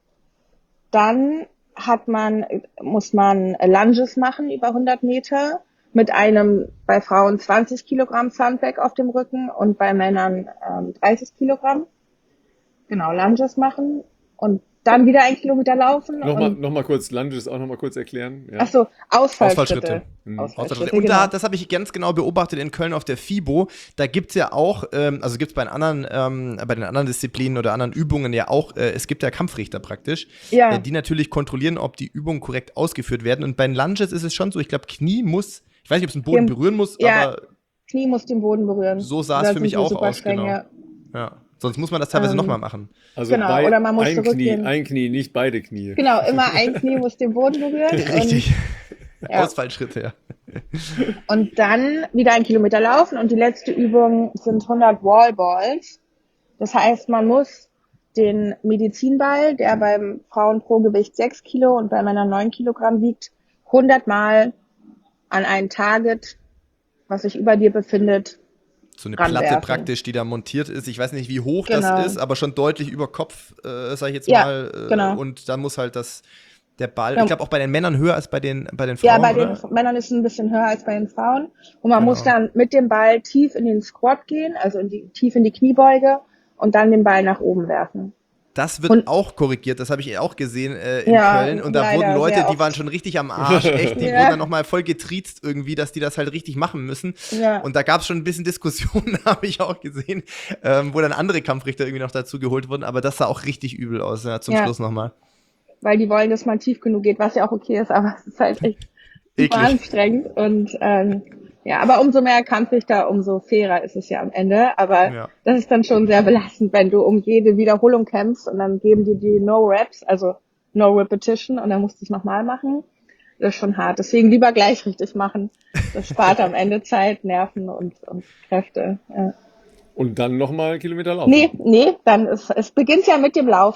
Dann muss man Lunges machen über 100 Meter mit einem bei Frauen 20 Kilogramm Sandbag auf dem Rücken und bei Männern 30 Kilogramm. Genau, Lunges machen und dann wieder 1 Kilometer laufen. Nochmal kurz, Lunges auch nochmal kurz erklären. Ja. Achso, Ausfallschritte. Ausfallschritte. Genau. Und das habe ich ganz genau beobachtet in Köln auf der FIBO. Da gibt es ja auch, also gibt es bei den anderen Disziplinen oder anderen Übungen ja auch, es gibt ja Kampfrichter praktisch, Ja. die natürlich kontrollieren, ob die Übungen korrekt ausgeführt werden. Und bei den Lunges ist es schon so, ich glaube, Knie muss, ich weiß nicht, ob es den Boden berühren muss, Ja, aber Knie muss den Boden berühren. so sah Da es für sind mich wir auch super aus, streng, genau. ja. Ja. Sonst muss man das teilweise nochmal machen. Also Genau, oder man muss zurückgehen. ein Knie, nicht beide Knie. Genau, immer ein Knie muss den Boden berühren. Richtig. Ja. Ausfallschritte, ja. Und dann wieder 1 Kilometer laufen und die letzte Übung sind 100 Wallballs. Das heißt, man muss den Medizinball, der beim Frauen pro Gewicht 6 Kilo und bei Männern 9 Kilogramm wiegt, 100 Mal an ein Target, was sich über dir befindet, So eine ranwerfen. Platte praktisch, die da montiert ist. Ich weiß nicht, wie hoch Genau. das ist, aber schon deutlich über Kopf, sag ich jetzt Ja, mal. genau. Und da muss halt der Ball, Ja. ich glaube auch bei den Männern höher als bei den Frauen, Ja, bei oder? den Männern ist es ein bisschen höher als bei den Frauen. Und man Genau. muss dann mit dem Ball tief in den Squat gehen, also tief in die Kniebeuge und dann den Ball nach oben werfen. Das wird Und- auch korrigiert, das habe ich auch gesehen in Ja, Köln. Und da leider, wurden Leute, sehr die oft. waren schon richtig am Arsch, echt, die Ja. wurden dann nochmal voll getriezt irgendwie, dass die das halt richtig machen müssen. Ja. Und da gab es schon ein bisschen Diskussionen, habe ich auch gesehen, wo dann andere Kampfrichter irgendwie noch dazu geholt wurden. Aber das sah auch richtig übel aus, ja, zum Ja. Schluss nochmal. Weil die wollen, dass man tief genug geht, was ja auch okay ist, aber es ist halt echt super Eklig. anstrengend. Und ja, aber umso mehr Kampfrichter, umso fairer ist es ja am Ende. Aber Ja. das ist dann schon sehr belastend, wenn du um jede Wiederholung kämpfst und dann geben die No Reps, also No Repetition und dann musst du es nochmal machen. Das ist schon hart. Deswegen lieber gleich richtig machen. Das spart am Ende Zeit, Nerven und Kräfte. Ja. Und dann nochmal Kilometer laufen. Nee, dann es beginnt ja mit dem Laufen.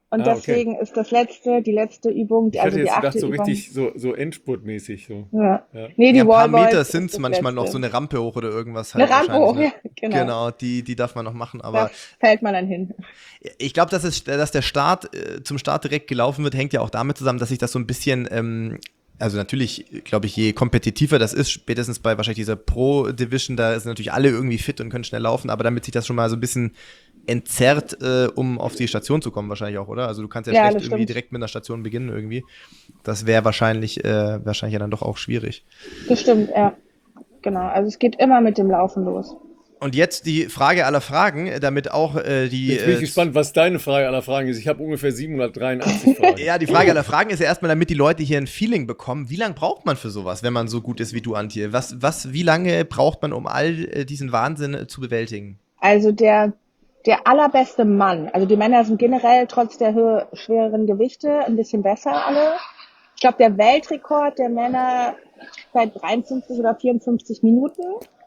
Und deswegen ist die letzte Übung, ich also hatte die jetzt 8. gedacht, so Übung. richtig so Endspurtmäßig. So. Ja. Ja. Nee, die Ja, ein paar Wallballs Meter ist sind es das manchmal noch, Letzte. so eine Rampe hoch oder irgendwas halt Eine Rampe wahrscheinlich. hoch, ja, genau. Genau, die darf man noch machen, Da aber fällt man dann hin. ich glaube, dass der Start zum Start direkt gelaufen wird, hängt ja auch damit zusammen, dass sich das so ein bisschen, also natürlich, glaube ich, je kompetitiver das ist, spätestens bei wahrscheinlich dieser Pro-Division, da sind natürlich alle irgendwie fit und können schnell laufen, aber damit sich das schon mal so ein bisschen entzerrt, um auf die Station zu kommen wahrscheinlich auch, oder? Also du kannst ja Ja, schlecht das irgendwie stimmt. direkt mit einer Station beginnen irgendwie. Das wäre wahrscheinlich ja dann doch auch schwierig. Das stimmt, ja. Genau. Also es geht immer mit dem Laufen los. Und jetzt die Frage aller Fragen, damit auch die Jetzt bin ich gespannt, was deine Frage aller Fragen ist. Ich habe ungefähr 783 Fragen. Ja, die Frage aller Fragen ist ja erstmal, damit die Leute hier ein Feeling bekommen, wie lange braucht man für sowas, wenn man so gut ist wie du, Antje? Wie lange braucht man, um all diesen Wahnsinn zu bewältigen? Also der allerbeste Mann, also die Männer sind generell trotz der schwereren Gewichte ein bisschen besser alle. Ich glaube, der Weltrekord der Männer bei 53 oder 54 Minuten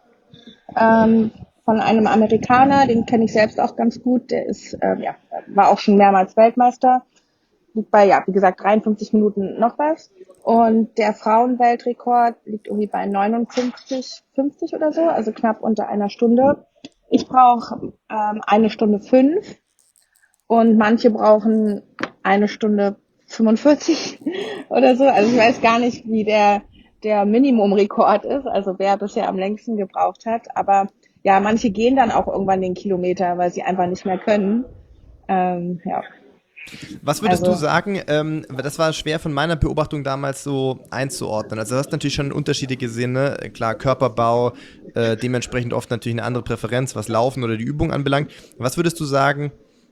von einem Amerikaner, den kenne ich selbst auch ganz gut, der ist, war auch schon mehrmals Weltmeister, liegt bei, ja, wie gesagt, 53 Minuten noch was. Und der Frauenweltrekord liegt irgendwie bei 59,50 oder so, also knapp unter einer Stunde. Ich brauche 1 Stunde 5 und manche brauchen 1 Stunde 45 oder so. Also ich weiß gar nicht, wie der Minimumrekord ist, also wer bisher am längsten gebraucht hat. Aber ja, manche gehen dann auch irgendwann den Kilometer, weil sie einfach nicht mehr können. Ja. Was würdest du Also- sagen, das war schwer von meiner Beobachtung damals so einzuordnen. Also du hast natürlich schon Unterschiede gesehen, ne? Klar, Körperbau, dementsprechend oft natürlich eine andere Präferenz, was Laufen oder die Übung anbelangt. Was würdest du sagen,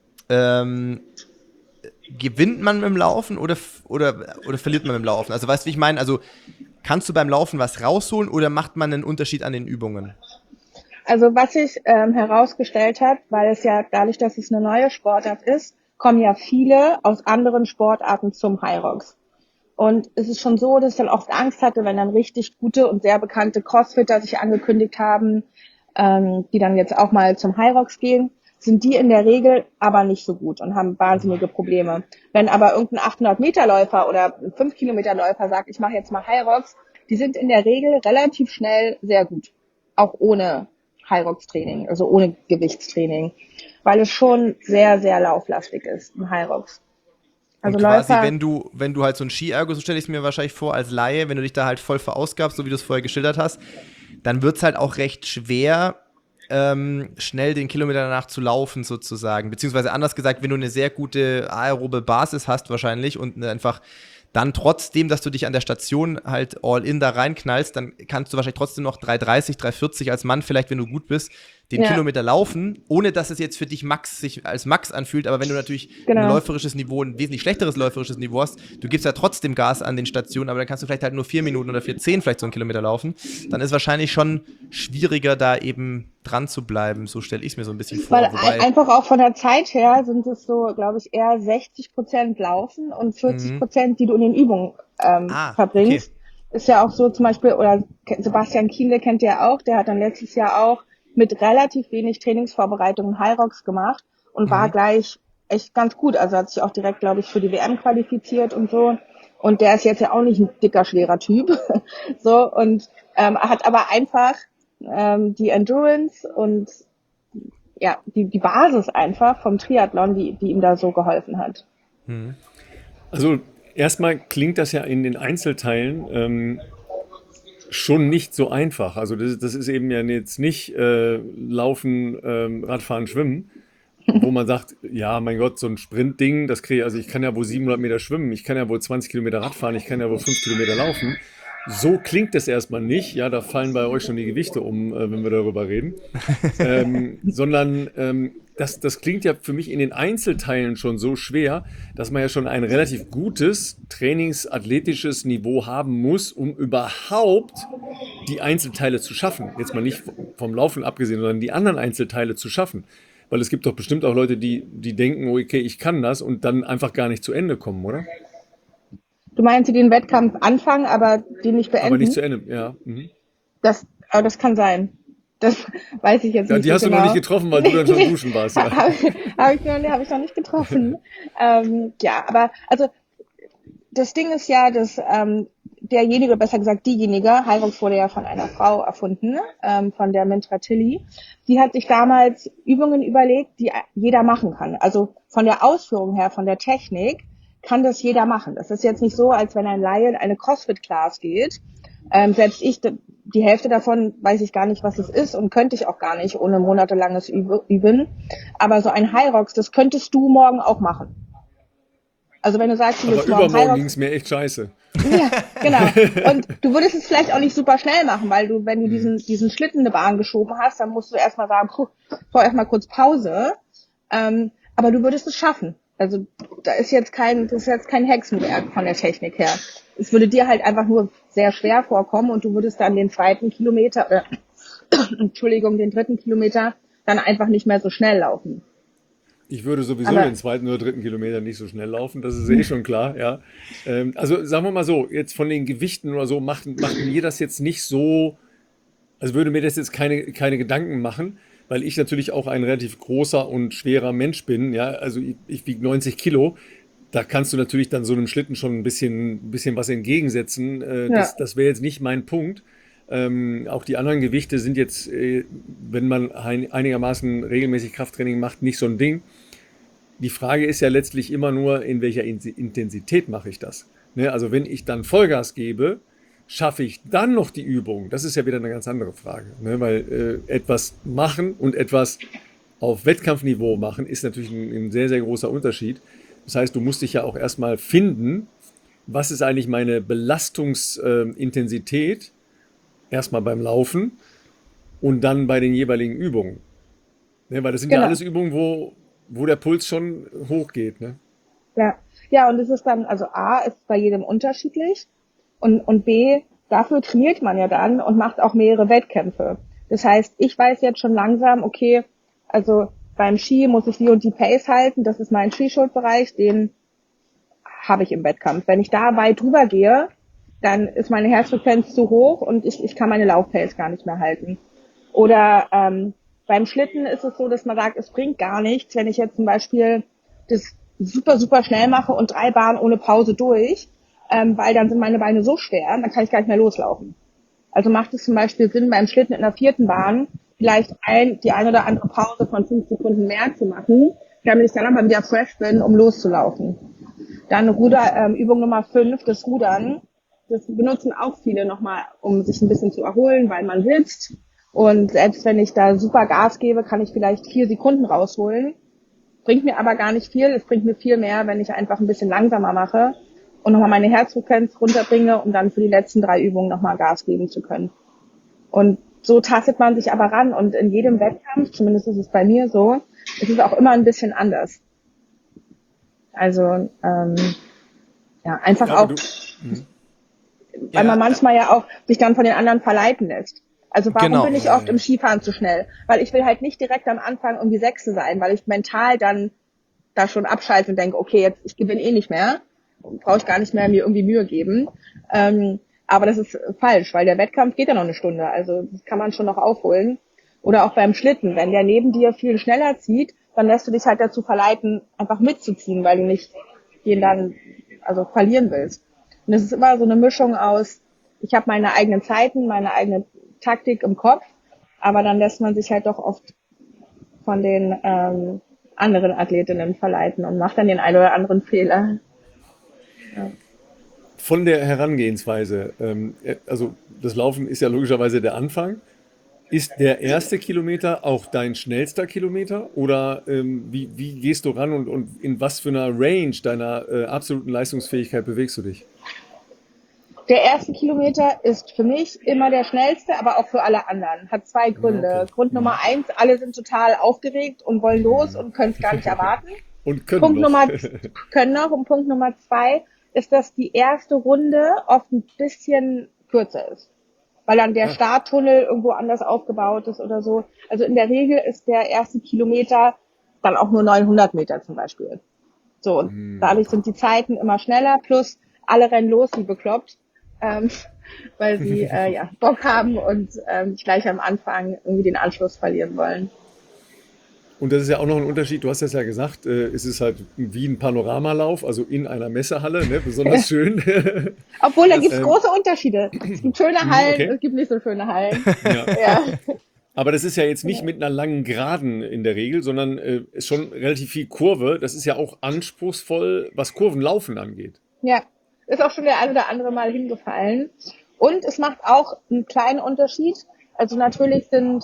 gewinnt man mit dem Laufen oder verliert man mit dem Laufen? Also weißt du, wie ich meine? Also kannst du beim Laufen was rausholen oder macht man einen Unterschied an den Übungen? Also was sich herausgestellt hat, weil es ja dadurch, dass es eine neue Sportart ist, kommen ja viele aus anderen Sportarten zum Hyrox. Und es ist schon so, dass ich dann oft Angst hatte, wenn dann richtig gute und sehr bekannte Crossfitter sich angekündigt haben, die dann jetzt auch mal zum Hyrox gehen, sind die in der Regel aber nicht so gut und haben wahnsinnige Probleme. Wenn aber irgendein 800-Meter-Läufer oder ein 5-Kilometer-Läufer sagt, ich mache jetzt mal Hyrox, die sind in der Regel relativ schnell sehr gut. Auch ohne Hyrox-Training, also ohne Gewichtstraining, weil es schon sehr, sehr lauflastig ist, ein Hyrox. Also und quasi, Läufer, wenn du halt so ein Ski-Ergo, so stelle ich es mir wahrscheinlich vor, als Laie, wenn du dich da halt voll verausgabst, so wie du es vorher geschildert hast, dann wird es halt auch recht schwer, schnell den Kilometer danach zu laufen sozusagen. Beziehungsweise anders gesagt, wenn du eine sehr gute aerobe Basis hast wahrscheinlich und einfach dann trotzdem, dass du dich an der Station halt all in da reinknallst, dann kannst du wahrscheinlich trotzdem noch 3,30, 3,40 als Mann vielleicht, wenn du gut bist, den Ja. Kilometer laufen, ohne dass es jetzt für dich sich als Max anfühlt, aber wenn du natürlich Genau. ein läuferisches Niveau, ein wesentlich schlechteres läuferisches Niveau hast, du gibst ja trotzdem Gas an den Stationen, aber dann kannst du vielleicht halt nur 4 Minuten oder 4,10 vielleicht so einen Kilometer laufen, dann ist wahrscheinlich schon schwieriger, da eben dran zu bleiben, so stelle ich es mir so ein bisschen vor. weil Wobei, einfach auch von der Zeit her sind es so, glaube ich, eher 60% Laufen und 40%, die du in den Übungen verbringst. Ist ja auch so zum Beispiel, oder Sebastian Kienle kennt ihr ja auch, der hat dann letztes Jahr auch mit relativ wenig Trainingsvorbereitung Hyrox gemacht und war gleich echt ganz gut. Also hat sich auch direkt, glaube ich, für die WM qualifiziert und so. Und der ist jetzt ja auch nicht ein dicker, schwerer Typ. So, und hat aber einfach die Endurance und ja, die Basis einfach vom Triathlon, die ihm da so geholfen hat. Also erstmal klingt das ja in den Einzelteilen schon nicht so einfach. Also das ist eben ja jetzt nicht Laufen, Radfahren, Schwimmen, wo man sagt, ja, mein Gott, so ein Sprintding, das kriege ich, also ich kann ja wohl 700 Meter schwimmen, ich kann ja wohl 20 Kilometer Radfahren, ich kann ja wohl 5 Kilometer laufen. So klingt es erstmal nicht. Ja, da fallen bei euch schon die Gewichte um, wenn wir darüber reden. Sondern das klingt ja für mich in den Einzelteilen schon so schwer, dass man ja schon ein relativ gutes trainingsathletisches Niveau haben muss, um überhaupt die Einzelteile zu schaffen. Jetzt mal nicht vom Laufen abgesehen, sondern die anderen Einzelteile zu schaffen. Weil es gibt doch bestimmt auch Leute, die denken, okay, ich kann das und dann einfach gar nicht zu Ende kommen, oder? Du meinst, die den Wettkampf anfangen, aber die nicht beenden? Aber nicht zu Ende, ja. Mhm. Aber das kann sein. Das weiß ich jetzt Ja, nicht die so hast du genau. noch nicht getroffen, weil du dann schon duschen warst, ja. Hab ich noch nicht getroffen. Ja, aber also das Ding ist ja, dass derjenige, besser gesagt diejenige, Hyrox wurde ja von einer Frau erfunden, von der Mintra Tilly. Die hat sich damals Übungen überlegt, die jeder machen kann. Also von der Ausführung her, von der Technik, kann das jeder machen. Das ist jetzt nicht so, als wenn ein Laie in eine CrossFit-Class geht. Selbst ich, die Hälfte davon weiß ich gar nicht, was es ist und könnte ich auch gar nicht ohne monatelanges Üben. Aber so ein Hyrox, das könntest du morgen auch machen. Also wenn du sagst, du Aber willst morgen übermorgen ging Hyrox, es mir echt scheiße. ja, genau. Und du würdest es vielleicht auch nicht super schnell machen, weil du, wenn du diesen Schlitten in eine Bahn geschoben hast, dann musst du erstmal sagen, ich brauche erstmal kurz Pause. Aber du würdest es schaffen. Also das ist jetzt kein Hexenwerk von der Technik her. Es würde dir halt einfach nur sehr schwer vorkommen und du würdest dann den zweiten Kilometer, den dritten Kilometer dann einfach nicht mehr so schnell laufen. Ich würde sowieso Aber den zweiten oder dritten Kilometer nicht so schnell laufen, das ist eh schon klar, ja. Also sagen wir mal so, jetzt von den Gewichten oder so, macht mir das jetzt nicht so, also würde mir das jetzt keine Gedanken machen, weil ich natürlich auch ein relativ großer und schwerer Mensch bin, ja. Also ich wiege 90 Kilo, da kannst du natürlich dann so einem Schlitten schon ein bisschen was entgegensetzen. ja, Das wäre jetzt nicht mein Punkt. Auch die anderen Gewichte sind jetzt, wenn man einigermaßen regelmäßig Krafttraining macht, nicht so ein Ding. Die Frage ist ja letztlich immer nur, in welcher Intensität mache ich das? Ne? Also wenn ich dann Vollgas gebe, schaffe ich dann noch die Übung? Das ist ja wieder eine ganz andere Frage. Ne? Weil etwas machen und etwas auf Wettkampfniveau machen, ist natürlich ein sehr, sehr großer Unterschied. Das heißt, du musst dich ja auch erstmal finden, was ist eigentlich meine Belastungsintensität, erstmal beim Laufen und dann bei den jeweiligen Übungen. Ne? Weil das sind ja genau. alles Übungen, wo der Puls schon hochgeht. Ne? Ja. Ja, und es ist dann, also A, ist bei jedem unterschiedlich und B, dafür trainiert man ja dann und macht auch mehrere Wettkämpfe. Das heißt, ich weiß jetzt schon langsam, okay, also beim Ski muss ich die und die Pace halten, das ist mein Skischuldbereich, den habe ich im Wettkampf. Wenn ich da weit drüber gehe, dann ist meine Herzfrequenz zu hoch und ich kann meine Laufpace gar nicht mehr halten. Oder beim Schlitten ist es so, dass man sagt, es bringt gar nichts, wenn ich jetzt zum Beispiel das super, super schnell mache und 3 Bahnen ohne Pause durch, weil dann sind meine Beine so schwer, dann kann ich gar nicht mehr loslaufen. Also macht es zum Beispiel Sinn, beim Schlitten in der 4. Bahn vielleicht die eine oder andere Pause von 5 Sekunden mehr zu machen, damit ich dann aber wieder fresh bin, um loszulaufen. Dann Übung Nummer 5, das Rudern. Das benutzen auch viele nochmal, um sich ein bisschen zu erholen, weil man sitzt. Und selbst wenn ich da super Gas gebe, kann ich vielleicht 4 Sekunden rausholen. Bringt mir aber gar nicht viel. Es bringt mir viel mehr, wenn ich einfach ein bisschen langsamer mache und nochmal meine Herzfrequenz runterbringe, um dann für die letzten 3 Übungen nochmal Gas geben zu können. Und so tastet man sich aber ran. Und in jedem Wettkampf, zumindest ist es bei mir so, ist es auch immer ein bisschen anders. Also ja, einfach Ja, aber auch, weil Ja, man manchmal ja auch sich dann von den anderen verleiten lässt. Also warum genau. bin ich oft im Skifahren zu schnell? Weil ich will halt nicht direkt am Anfang irgendwie Sechste sein, weil ich mental dann da schon abschalte und denke, okay, jetzt ich gewinne eh nicht mehr, brauche ich gar nicht mehr mir irgendwie Mühe geben. Aber das ist falsch, weil der Wettkampf geht ja noch eine Stunde, also das kann man schon noch aufholen. Oder auch beim Schlitten, wenn der neben dir viel schneller zieht, dann lässt du dich halt dazu verleiten, einfach mitzuziehen, weil du nicht den dann also verlieren willst. Und es ist immer so eine Mischung aus, ich habe meine eigenen Zeiten, meine eigene Taktik im Kopf, aber dann lässt man sich halt doch oft von den anderen Athletinnen verleiten und macht dann den einen oder anderen Fehler. Ja. Von der Herangehensweise, also das Laufen ist ja logischerweise der Anfang. Ist der erste Kilometer auch dein schnellster Kilometer? Oder wie gehst du ran und in was für einer Range deiner absoluten Leistungsfähigkeit bewegst du dich? Der erste Kilometer ist für mich immer der schnellste, aber auch für alle anderen. Hat 2 Ja, Gründe. okay. Grund Nummer 1, alle sind total aufgeregt und wollen los und können es gar nicht erwarten. Und können Punkt noch. Nummer können noch und Punkt Nummer 2 ist, dass die erste Runde oft ein bisschen kürzer ist, weil dann der Ah, Starttunnel irgendwo anders aufgebaut ist oder so. Also in der Regel ist der erste Kilometer dann auch nur 900 Meter zum Beispiel. So, und dadurch sind die Zeiten immer schneller, plus alle rennen los wie bekloppt. ähm, weil sie Bock haben und nicht gleich am Anfang irgendwie den Anschluss verlieren wollen. Und das ist ja auch noch ein Unterschied, du hast das ja gesagt, es ist halt wie ein Panoramalauf, also in einer Messehalle, ne, besonders schön. Obwohl, da gibt's große Unterschiede. Es gibt schöne Hallen, Okay. es gibt nicht so schöne Hallen. Ja. Ja, Aber das ist ja jetzt nicht mit einer langen Geraden in der Regel, sondern ist schon relativ viel Kurve. Das ist ja auch anspruchsvoll, was Kurvenlaufen angeht. ja. Ist auch schon der ein oder andere Mal hingefallen. Und es macht auch einen kleinen Unterschied. Also natürlich sind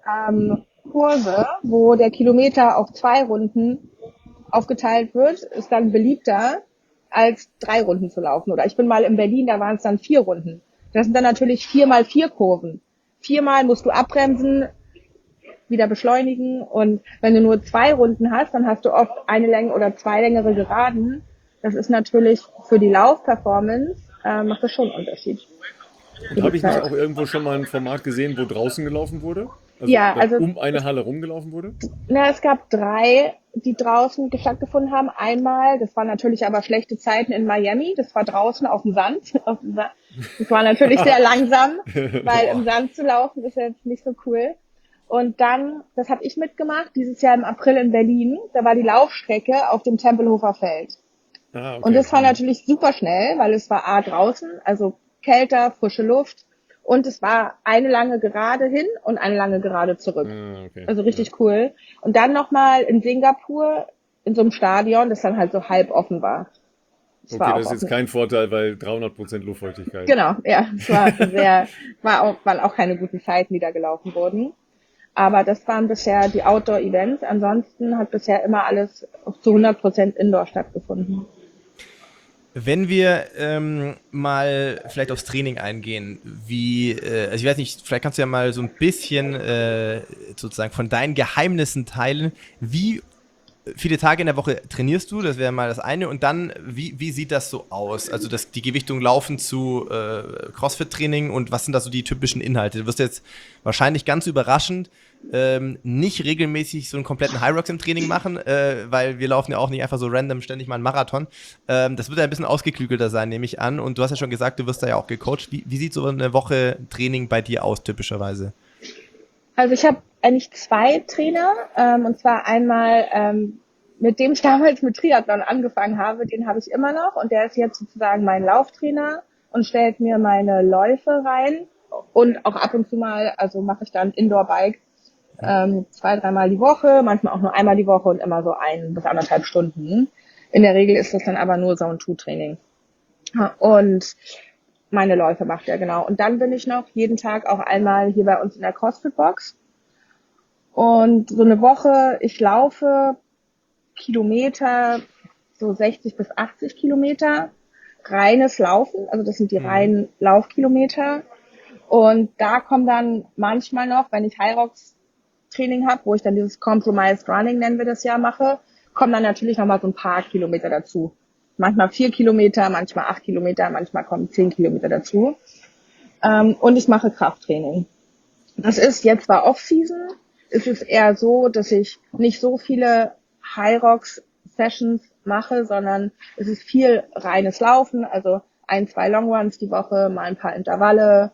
Kurse, wo der Kilometer auf 2 Runden aufgeteilt wird, ist dann beliebter, als 3 Runden zu laufen. Oder ich bin mal in Berlin, da waren es dann 4 Runden. Das sind dann natürlich 4x4 Kurven. 4-mal musst du abbremsen, wieder beschleunigen. Und wenn du nur 2 Runden hast, dann hast du oft eine Länge oder 2 längere Geraden. Das ist natürlich für die Laufperformance, macht das schon einen Unterschied. Und habe ich nicht auch irgendwo schon mal ein Format gesehen, wo draußen gelaufen wurde? Ja, also um eine Halle rumgelaufen wurde? es gab 3, die draußen stattgefunden haben. Einmal, das waren natürlich aber schlechte Zeiten in Miami, das war draußen auf dem Sand. Das war natürlich sehr langsam, weil im Sand zu laufen ist jetzt nicht so cool. Und dann, das habe ich mitgemacht, dieses Jahr im April in Berlin, da war die Laufstrecke auf dem Tempelhofer Feld. Ah, okay. Und das war natürlich super schnell, weil es war draußen, also kälter, frische Luft. Und es war eine lange Gerade hin und eine lange Gerade zurück. Ah, okay. Also richtig cool. Und dann nochmal in Singapur in so einem Stadion, das dann halt so halb offen war. Okay, das ist jetzt kein Vorteil, weil 300% Luftfeuchtigkeit. Genau, ja. Es war waren auch keine guten Zeiten, die da gelaufen wurden. Aber das waren bisher die Outdoor-Events. Ansonsten hat bisher immer alles zu 100% Indoor stattgefunden. Wenn wir mal vielleicht aufs Training eingehen, also ich weiß nicht, vielleicht kannst du ja mal so ein bisschen sozusagen von deinen Geheimnissen teilen. Wie viele Tage in der Woche trainierst du? Das wäre mal das eine. Und dann, wie sieht das so aus? Also die Gewichtung laufen zu Crossfit-Training und was sind da so die typischen Inhalte? Du wirst jetzt wahrscheinlich ganz überraschend nicht regelmäßig so einen kompletten High Rocks im Training machen, weil wir laufen ja auch nicht einfach so random ständig mal einen Marathon. Das wird ja ein bisschen ausgeklügelter sein, nehme ich an. Und du hast ja schon gesagt, du wirst da ja auch gecoacht. Wie sieht so eine Woche Training bei dir aus, typischerweise? Also ich habe eigentlich 2 Trainer, und zwar einmal mit dem ich damals mit Triathlon angefangen habe, den habe ich immer noch und der ist jetzt sozusagen mein Lauftrainer und stellt mir meine Läufe rein und auch ab und zu mal, also mache ich dann Indoor-Bike 2-3 Mal die Woche, manchmal auch nur einmal die Woche und immer so 1 bis 1,5 Stunden. In der Regel ist das dann aber nur Zone-2-Training. Und meine Läufe macht er, genau. Und dann bin ich noch jeden Tag auch einmal hier bei uns in der CrossFit-Box. Und so eine Woche, ich laufe Kilometer, so 60 bis 80 Kilometer, reines Laufen, also das sind die reinen Laufkilometer. Und da kommen dann manchmal noch, wenn ich High Rocks Training habe, wo ich dann dieses Compromised Running, nennen wir das ja, mache, kommen dann natürlich nochmal so ein paar Kilometer dazu. Manchmal 4 Kilometer, manchmal 8 Kilometer, manchmal kommen 10 Kilometer dazu. Und ich mache Krafttraining. Das ist jetzt zwar Off-Season, es ist eher so, dass ich nicht so viele High Rocks Sessions mache, sondern es ist viel reines Laufen, also 1-2 Long Runs die Woche, mal ein paar Intervalle,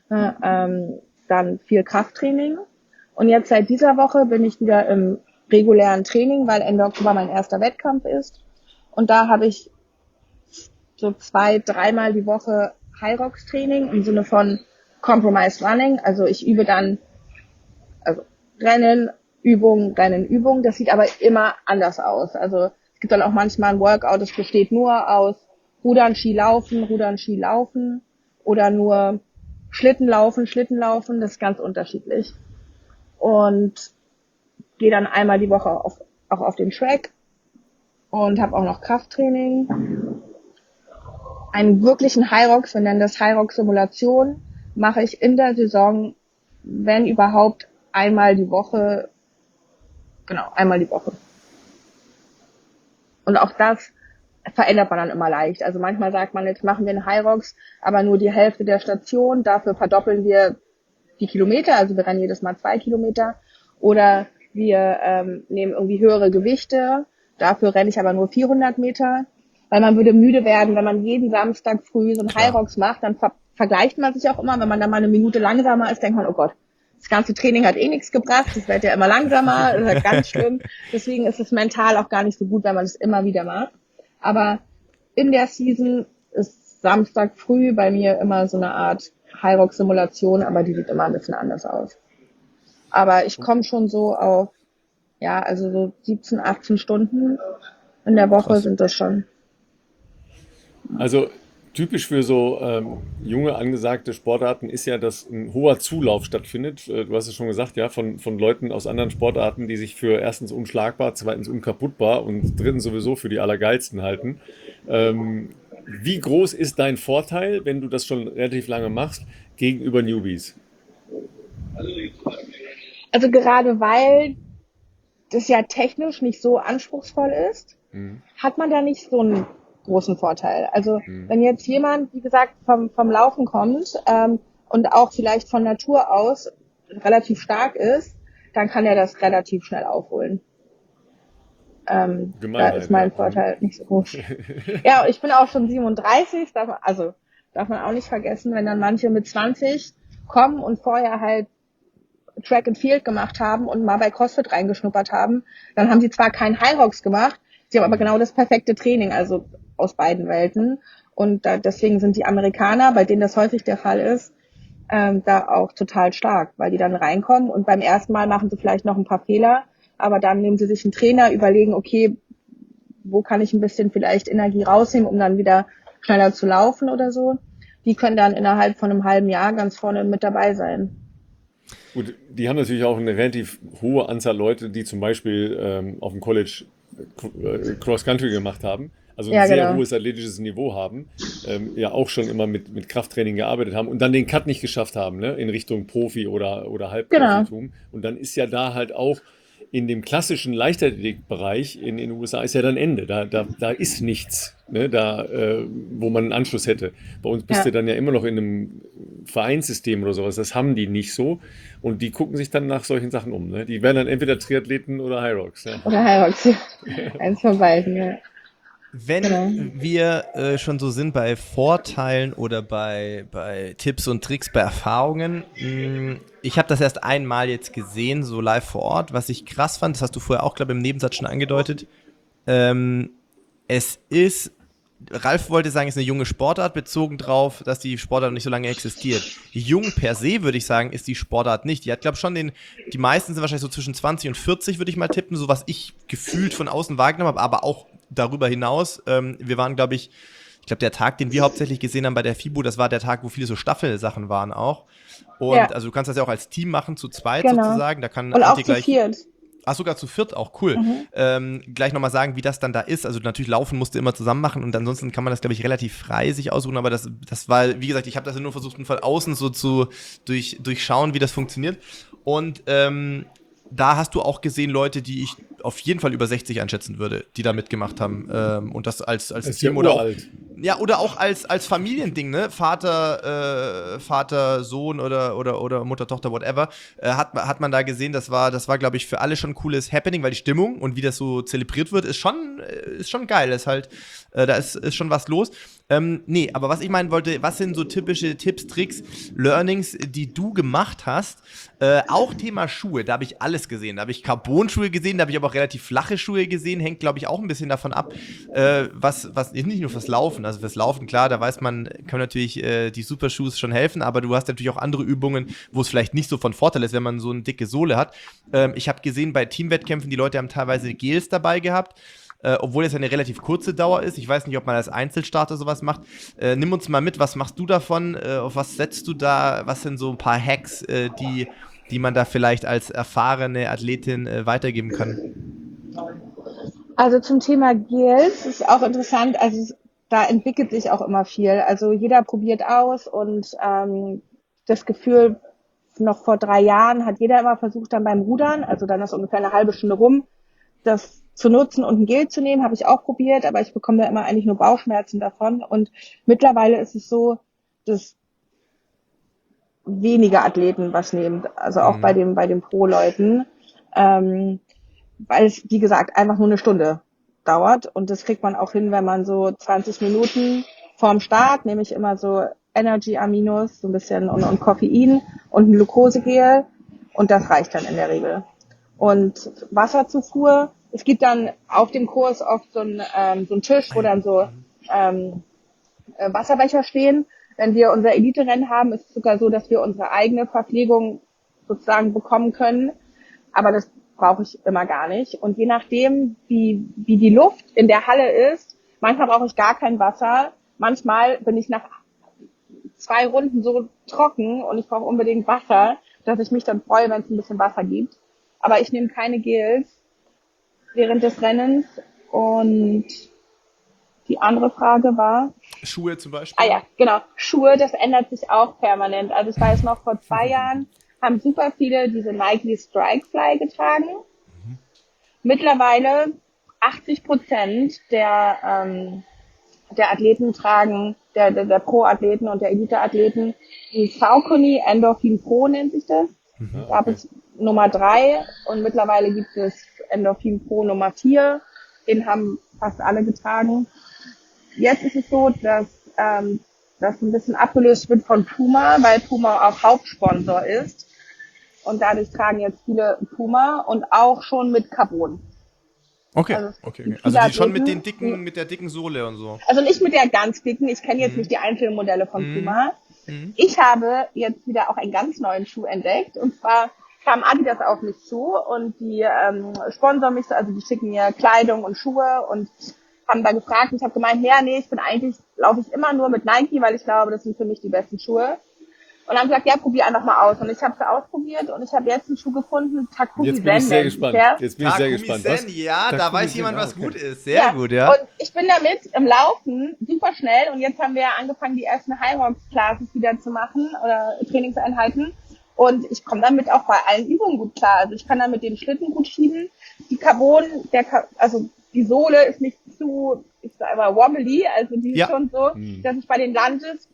dann viel Krafttraining. Und jetzt seit dieser Woche bin ich wieder im regulären Training, weil Ende Oktober mein erster Wettkampf ist. Und da habe ich so 2-3 Mal die Woche High Rocks Training im Sinne von Compromised Running. Also ich übe dann, also Rennen, Übung. Das sieht aber immer anders aus. Also es gibt dann auch manchmal ein Workout, das besteht nur aus Rudern, Ski laufen oder nur Schlitten laufen. Das ist ganz unterschiedlich. Und gehe dann einmal die Woche auch auf den Track und habe auch noch Krafttraining. Einen wirklichen High Rocks, wir nennen das High Rocks Simulation, mache ich in der Saison, wenn überhaupt, einmal die Woche. Genau, einmal die Woche. Und auch das verändert man dann immer leicht. Also manchmal sagt man, jetzt machen wir einen High Rocks, aber nur die Hälfte der Station, dafür verdoppeln wir die Kilometer, also wir rennen jedes Mal 2 Kilometer. Oder wir nehmen irgendwie höhere Gewichte, dafür renne ich aber nur 400 Meter. weil man würde müde werden, wenn man jeden Samstag früh so einen Klar. Hyrox macht, dann vergleicht man sich auch immer, wenn man dann mal eine Minute langsamer ist, denkt man, oh Gott, das ganze Training hat eh nichts gebracht, das wird ja immer langsamer, das ist halt ganz schlimm. Deswegen ist es mental auch gar nicht so gut, wenn man es immer wieder macht. Aber in der Season ist Samstag früh bei mir immer so eine Art Hyrox-Simulation, aber die sieht immer ein bisschen anders aus. Aber ich komme schon so auf, ja, also so 17, 18 Stunden in der Woche Krass. sind das schon. Also typisch für so junge, angesagte Sportarten ist ja, dass ein hoher Zulauf stattfindet. Du hast es schon gesagt, ja, von Leuten aus anderen Sportarten, die sich für erstens unschlagbar, zweitens unkaputtbar und drittens sowieso für die Allergeilsten halten. Wie groß ist dein Vorteil, wenn du das schon relativ lange machst, gegenüber Newbies? Also gerade weil das ja technisch nicht so anspruchsvoll ist, hat man da nicht so einen großen Vorteil. Also wenn jetzt jemand, wie gesagt, vom Laufen kommt und auch vielleicht von Natur aus relativ stark ist, dann kann er das relativ schnell aufholen. Da Gemeinheit, ist mein ja. Vorteil nicht so groß. Ja, ich bin auch schon 37, darf man auch nicht vergessen, wenn dann manche mit 20 kommen und vorher halt Track and Field gemacht haben und mal bei CrossFit reingeschnuppert haben, dann haben sie zwar keinen Hyrox gemacht, sie haben aber genau das perfekte Training, also aus beiden Welten. Und deswegen sind die Amerikaner, bei denen das häufig der Fall ist, da auch total stark, weil die dann reinkommen und beim ersten Mal machen sie vielleicht noch ein paar Fehler, aber dann nehmen sie sich einen Trainer, überlegen, okay, wo kann ich ein bisschen vielleicht Energie rausnehmen, um dann wieder schneller zu laufen oder so. Die können dann innerhalb von einem halben Jahr ganz vorne mit dabei sein. Gut, die haben natürlich auch eine relativ hohe Anzahl Leute, die zum Beispiel auf dem College Cross-Country gemacht haben, also ein Ja, sehr genau. hohes athletisches Niveau haben, ja auch schon immer mit Krafttraining gearbeitet haben und dann den Cut nicht geschafft haben, ne, in Richtung Profi oder Genau. Halbprofitum. Und dann ist ja da halt auch in dem klassischen Leichtathletikbereich in den USA ist ja dann Ende. Da ist nichts, ne, wo man einen Anschluss hätte. Bei uns bist Ja. du dann ja immer noch in einem Vereinssystem oder sowas. Das haben die nicht so. Und die gucken sich dann nach solchen Sachen um. Ne? Die werden dann entweder Triathleten oder Hyrox. Ja. Oder Hyrox. Eins von beiden, ja. Wenn Genau. wir schon so sind bei Vorteilen oder bei Tipps und Tricks, bei Erfahrungen, ich habe das erst einmal jetzt gesehen, so live vor Ort, was ich krass fand, das hast du vorher auch, glaube ich, im Nebensatz schon angedeutet, es ist, Ralf wollte sagen, es ist eine junge Sportart, bezogen drauf, dass die Sportart noch nicht so lange existiert. Jung per se, würde ich sagen, ist die Sportart nicht. Die hat, glaube ich, schon die meisten sind wahrscheinlich so zwischen 20 und 40, würde ich mal tippen, so was ich gefühlt von außen wahrgenommen habe, aber auch darüber hinaus. Wir waren, glaube ich, der Tag, den wir hauptsächlich gesehen haben bei der FIBO, das war der Tag, wo viele so Staffelsachen waren auch. Und Ja. also du kannst das ja auch als Team machen, zu zweit Genau. sozusagen. Da kann Und auch Antje zu gleich. viert. Ach, sogar zu viert, auch cool. Gleich nochmal sagen, wie das dann da ist. Also natürlich laufen musst du immer zusammen machen und ansonsten kann man das, glaube ich, relativ frei sich aussuchen, aber das war, wie gesagt, ich habe das ja nur versucht, von außen so zu durchschauen, wie das funktioniert. Und da hast du auch gesehen Leute, die ich auf jeden Fall über 60 einschätzen würde, die da mitgemacht haben. Und das als Das ist Team ja oder auch, uralt. ja, oder auch als Familiending, ne? Vater, Sohn oder Mutter, Tochter, whatever, hat man da gesehen, das war, glaube ich, für alle schon ein cooles Happening, weil die Stimmung und wie das so zelebriert wird, ist schon geil. Ist halt, da ist schon was los. Nee, aber was ich meinen wollte, was sind so typische Tipps, Tricks, Learnings, die du gemacht hast? Auch Thema Schuhe, da habe ich alles gesehen. Da habe ich Carbon-Schuhe gesehen, da habe ich aber auch relativ flache Schuhe gesehen. Hängt, glaube ich, auch ein bisschen davon ab, was nicht nur fürs Laufen. Also fürs Laufen, klar, da weiß man, können natürlich die Supershoes schon helfen, aber du hast natürlich auch andere Übungen, wo es vielleicht nicht so von Vorteil ist, wenn man so eine dicke Sohle hat. Ich habe gesehen, bei Teamwettkämpfen, die Leute haben teilweise Gels dabei gehabt. Obwohl es eine relativ kurze Dauer ist. Ich weiß nicht, ob man als Einzelstarter sowas macht. Nimm uns mal mit, was machst du davon? Auf was setzt du da? Was sind so ein paar Hacks, die man da vielleicht als erfahrene Athletin weitergeben kann? Also zum Thema Gels ist auch interessant, also da entwickelt sich auch immer viel. Also jeder probiert aus und das Gefühl, noch vor 3 Jahren hat jeder immer versucht, dann beim Rudern, also dann ist ungefähr eine halbe Stunde rum, das zu nutzen und ein Gel zu nehmen, habe ich auch probiert, aber ich bekomme da immer eigentlich nur Bauchschmerzen davon. Und mittlerweile ist es so, dass weniger Athleten was nehmen, also auch bei den Pro-Leuten, weil es, wie gesagt, einfach nur eine Stunde dauert. Und das kriegt man auch hin, wenn man so 20 Minuten vorm Start, nehme ich immer so Energy-Aminos, so ein bisschen und Koffein und ein Glukosegel. Und das reicht dann in der Regel. Und Wasserzufuhr, es gibt dann auf dem Kurs oft so einen Tisch, wo dann so Wasserbecher stehen. Wenn wir unser Elite-Rennen haben, ist es sogar so, dass wir unsere eigene Verpflegung sozusagen bekommen können. Aber das brauche ich immer gar nicht. Und je nachdem, wie die Luft in der Halle ist, manchmal brauche ich gar kein Wasser. Manchmal bin ich nach 2 Runden so trocken und ich brauche unbedingt Wasser, dass ich mich dann freue, wenn es ein bisschen Wasser gibt. Aber ich nehme keine Gels während des Rennens. Und die andere Frage war? Schuhe zum Beispiel? Ah ja, genau. Schuhe, das ändert sich auch permanent. Also ich weiß noch, vor 2 Jahren haben super viele diese Nike Strike Fly getragen. Mittlerweile 80% der Athleten tragen, der Pro-Athleten und der Elite-Athleten, die Saucony Endorphin Pro nennt sich das. Da gab es Nummer 3 und mittlerweile gibt es Endorphin Pro Nummer 4. Den haben fast alle getragen. Jetzt ist es so, dass das ein bisschen abgelöst wird von Puma, weil Puma auch Hauptsponsor ist. Und dadurch tragen jetzt viele Puma und auch schon mit Carbon. Okay. Also die schon mit der dicken Sohle und so. Also nicht mit der ganz dicken. Ich kenne jetzt nicht die einzelnen Modelle von Puma. Ich habe jetzt wieder auch einen ganz neuen Schuh entdeckt. Und zwar kam Adidas auf mich zu und die sponsern mich, also die schicken mir Kleidung und Schuhe und haben da gefragt. Ich habe gemeint, nee, laufe ich immer nur mit Nike, weil ich glaube, das sind für mich die besten Schuhe. Und haben gesagt, ja, probier einfach mal aus. Und ich habe es ausprobiert und ich habe jetzt einen Schuh gefunden, Takumi Zen. Jetzt bin ich sehr gespannt. Ja, da weiß jemand, was gut ist. Sehr gut, ja. Und ich bin damit im Laufen super schnell. Und jetzt haben wir angefangen, die ersten High-Rocks-Classes wieder zu machen oder Trainingseinheiten. Und ich komme damit auch bei allen Übungen gut klar. Also ich kann damit den Schlitten gut schieben. Die Carbon, also die Sohle ist nicht zu, ich sag mal, wobbly. Also die ist schon so, dass ich bei den Lunges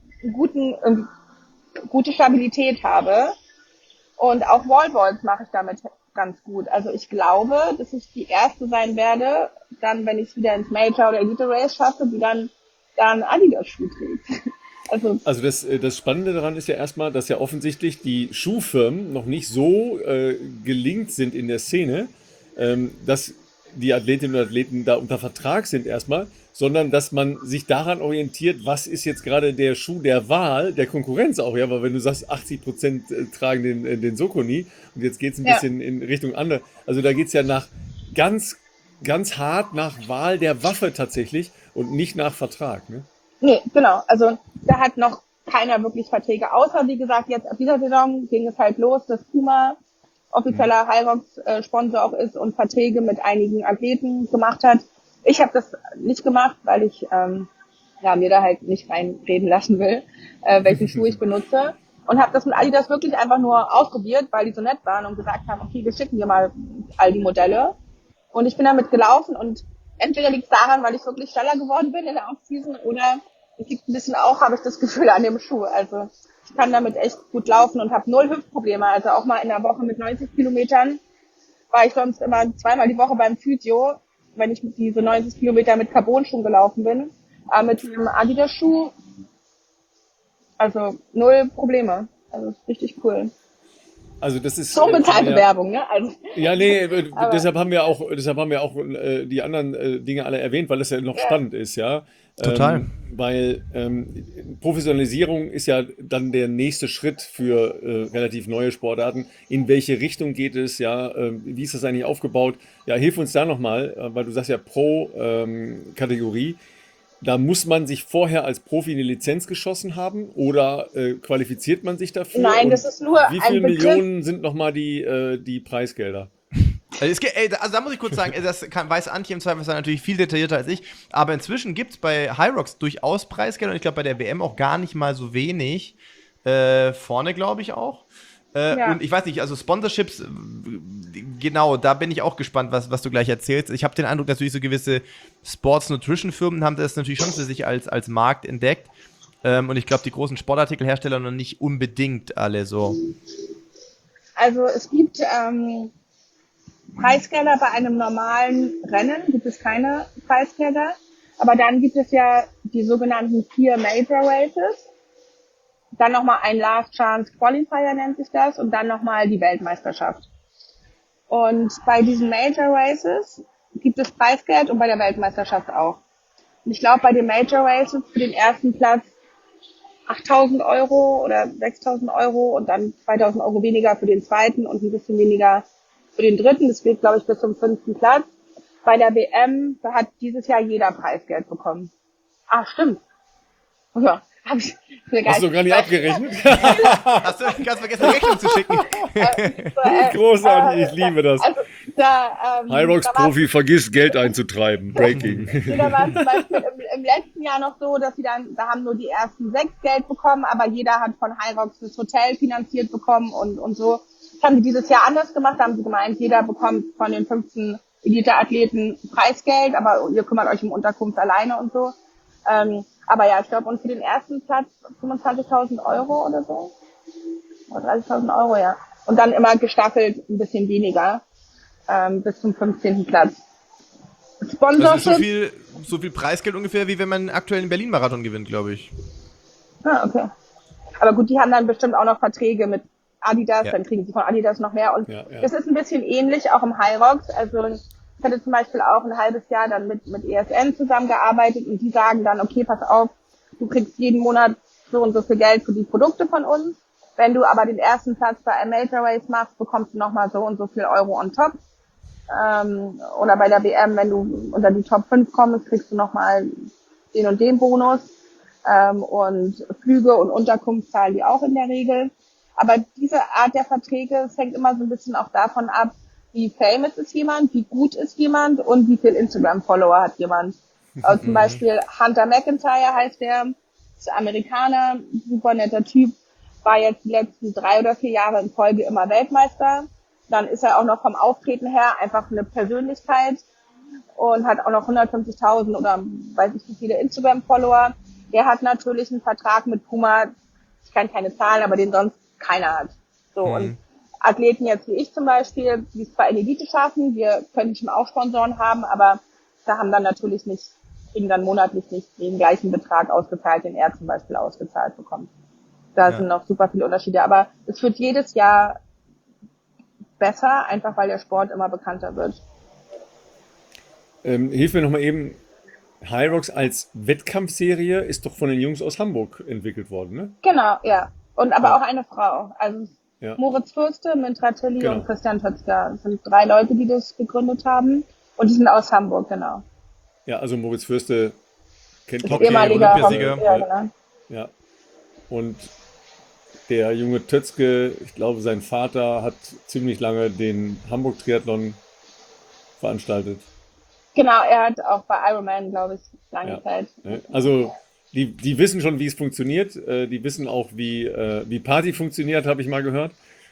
gute Stabilität habe. Und auch Wallballs mache ich damit ganz gut. Also ich glaube, dass ich die erste sein werde, dann, wenn ich es wieder ins Major oder Elite Race schaffe, die dann Adidas-Schuh trägt. Also das Spannende daran ist ja erstmal, dass ja offensichtlich die Schuhfirmen noch nicht so gelingt sind in der Szene, dass die Athletinnen und Athleten da unter Vertrag sind erstmal, sondern dass man sich daran orientiert, was ist jetzt gerade der Schuh der Wahl, der Konkurrenz auch, ja, weil wenn du sagst, 80% tragen den Saucony und jetzt geht es ein bisschen in Richtung andere, also da geht es ja nach ganz, ganz hart nach Wahl der Waffe tatsächlich und nicht nach Vertrag, ne? Nee, genau, also da hat noch keiner wirklich Verträge, außer wie gesagt, jetzt ab dieser Saison ging es halt los, dass Puma offizieller High-Rocks-Sponsor auch ist und Verträge mit einigen Athleten gemacht hat. Ich habe das nicht gemacht, weil ich mir da halt nicht reinreden lassen will, welchen Schuh ich benutze. Und habe das mit Adidas wirklich einfach nur ausprobiert, weil die so nett waren und gesagt haben, okay, wir schicken dir mal all die Modelle. Und ich bin damit gelaufen und entweder liegt es daran, weil ich wirklich schneller geworden bin in der Off-Season oder es liegt ein bisschen auch, habe ich das Gefühl, an dem Schuh. Also ich kann damit echt gut laufen und habe 0 Hüftprobleme. Also auch mal in der Woche mit 90 Kilometern war ich sonst immer 2-mal die Woche beim Physio, wenn ich mit diese 90 Kilometer mit Carbon-Schuhen gelaufen bin. Aber mit dem Adidas-Schuh, also 0 Probleme. Also ist richtig cool. Also das ist schon bezahlte Werbung, ne? Also, ja, nee, deshalb haben wir auch die anderen Dinge alle erwähnt, weil es ja noch spannend ist, ja. Total. Weil Professionalisierung ist ja dann der nächste Schritt für relativ neue Sportarten. In welche Richtung geht es, ja? Wie ist das eigentlich aufgebaut? Ja, hilf uns da nochmal, weil du sagst ja Pro-Kategorie. Da muss man sich vorher als Profi eine Lizenz geschossen haben oder qualifiziert man sich dafür? Nein, das ist nur wie viele Millionen sind nochmal die Preisgelder? Also da muss ich kurz sagen, das weiß Antje im Zweifelsfall natürlich viel detaillierter als ich, aber inzwischen gibt es bei Hyrox durchaus Preisgelder und ich glaube bei der WM auch gar nicht mal so wenig. Vorne glaube ich auch. Und ich weiß nicht, also Sponsorships, genau, da bin ich auch gespannt, was du gleich erzählst. Ich habe den Eindruck, natürlich so gewisse Sports-Nutrition-Firmen haben das natürlich schon für sich als Markt entdeckt. Und ich glaube, die großen Sportartikelhersteller noch nicht unbedingt alle so. Also es gibt Preisgelder bei einem normalen Rennen, gibt es keine Preisgelder. Aber dann gibt es ja die sogenannten 4 Major Races. Dann nochmal ein Last Chance Qualifier nennt sich das und dann nochmal die Weltmeisterschaft. Und bei diesen Major Races gibt es Preisgeld und bei der Weltmeisterschaft auch. Und ich glaube, bei den Major Races für den ersten Platz 8.000 Euro oder 6.000 Euro und dann 2.000 Euro weniger für den zweiten und ein bisschen weniger für den dritten. Das geht, glaube ich, bis zum 5. Platz. Bei der WM, da hat dieses Jahr jeder Preisgeld bekommen. Ah, stimmt. Ja, hab ich Hast du gar nicht abgerechnet? Hast du ganz vergessen, eine Rechnung zu schicken? Großartig, ich liebe das. Also, Hyrox-Profi vergisst Geld einzutreiben. Breaking. Da war es zum Beispiel im letzten Jahr noch so, dass da haben nur die ersten 6 Geld bekommen, aber jeder hat von Hyrox das Hotel finanziert bekommen und so. Das haben die dieses Jahr anders gemacht, da haben sie gemeint, jeder bekommt von den 15 Elite-Athleten Preisgeld, aber ihr kümmert euch um Unterkunft alleine und so. Aber ja, ich glaube, und für den ersten Platz 25.000 Euro oder so. Oder 30.000 Euro, ja. Und dann immer gestaffelt ein bisschen weniger, bis zum 15. Platz. Das ist so viel Preisgeld ungefähr, wie wenn man aktuell den Berlin-Marathon gewinnt, glaube ich. Ah, okay. Aber gut, die haben dann bestimmt auch noch Verträge mit Adidas, Ja. dann kriegen sie von Adidas noch mehr. Und Ja. das ist ein bisschen ähnlich, auch im Hyrox. Also ich hatte zum Beispiel auch ein halbes Jahr dann mit ESN zusammengearbeitet und die sagen dann, okay, pass auf, du kriegst jeden Monat so und so viel Geld für die Produkte von uns. Wenn du aber den ersten Platz bei einem Major Race machst, bekommst du nochmal so und so viel Euro on top. Oder bei der WM, wenn du unter die Top 5 kommst, kriegst du nochmal den und den Bonus. Und Flüge und Unterkunft zahlen die auch in der Regel. Aber diese Art der Verträge, es hängt immer so ein bisschen auch davon ab, wie famous ist jemand, wie gut ist jemand und wie viel Instagram-Follower hat jemand. Also zum Beispiel Hunter McIntyre heißt der, ist Amerikaner, super netter Typ, war jetzt die letzten 3 oder 4 Jahre in Folge immer Weltmeister. Dann ist er auch noch vom Auftreten her einfach eine Persönlichkeit und hat auch noch 150.000 oder weiß ich wie viele Instagram-Follower. Der hat natürlich einen Vertrag mit Puma, ich kann keine Zahlen, aber den sonst keiner hat. So, und Athleten jetzt wie ich zum Beispiel, die es zwar in die Elite schaffen, wir können schon auch Sponsoren haben, aber da haben dann natürlich nicht, kriegen dann monatlich nicht den gleichen Betrag ausgezahlt, den er zum Beispiel ausgezahlt bekommt. Da sind noch super viele Unterschiede, aber es wird jedes Jahr besser, einfach weil der Sport immer bekannter wird. Hilf mir nochmal eben. Hyrox als Wettkampfserie ist doch von den Jungs aus Hamburg entwickelt worden, ne? Genau, ja. Und aber auch eine Frau. Also Ja. Moritz Fürste, Mintra Tilly Genau. und Christian Tötzker. Das sind 3 Leute, die das gegründet haben. Und die sind aus Hamburg, genau. Ja, also Moritz Fürste kennt Hockey, Ehemaliger Olympiasieger. Ja, genau. Ja. Und der junge Tötzke, ich glaube, sein Vater hat ziemlich lange den Hamburg-Triathlon veranstaltet. Genau, er hat auch bei Ironman, glaube ich, lange Zeit. Also die wissen schon, wie es funktioniert. Die wissen auch, wie Party funktioniert, habe ich mal gehört.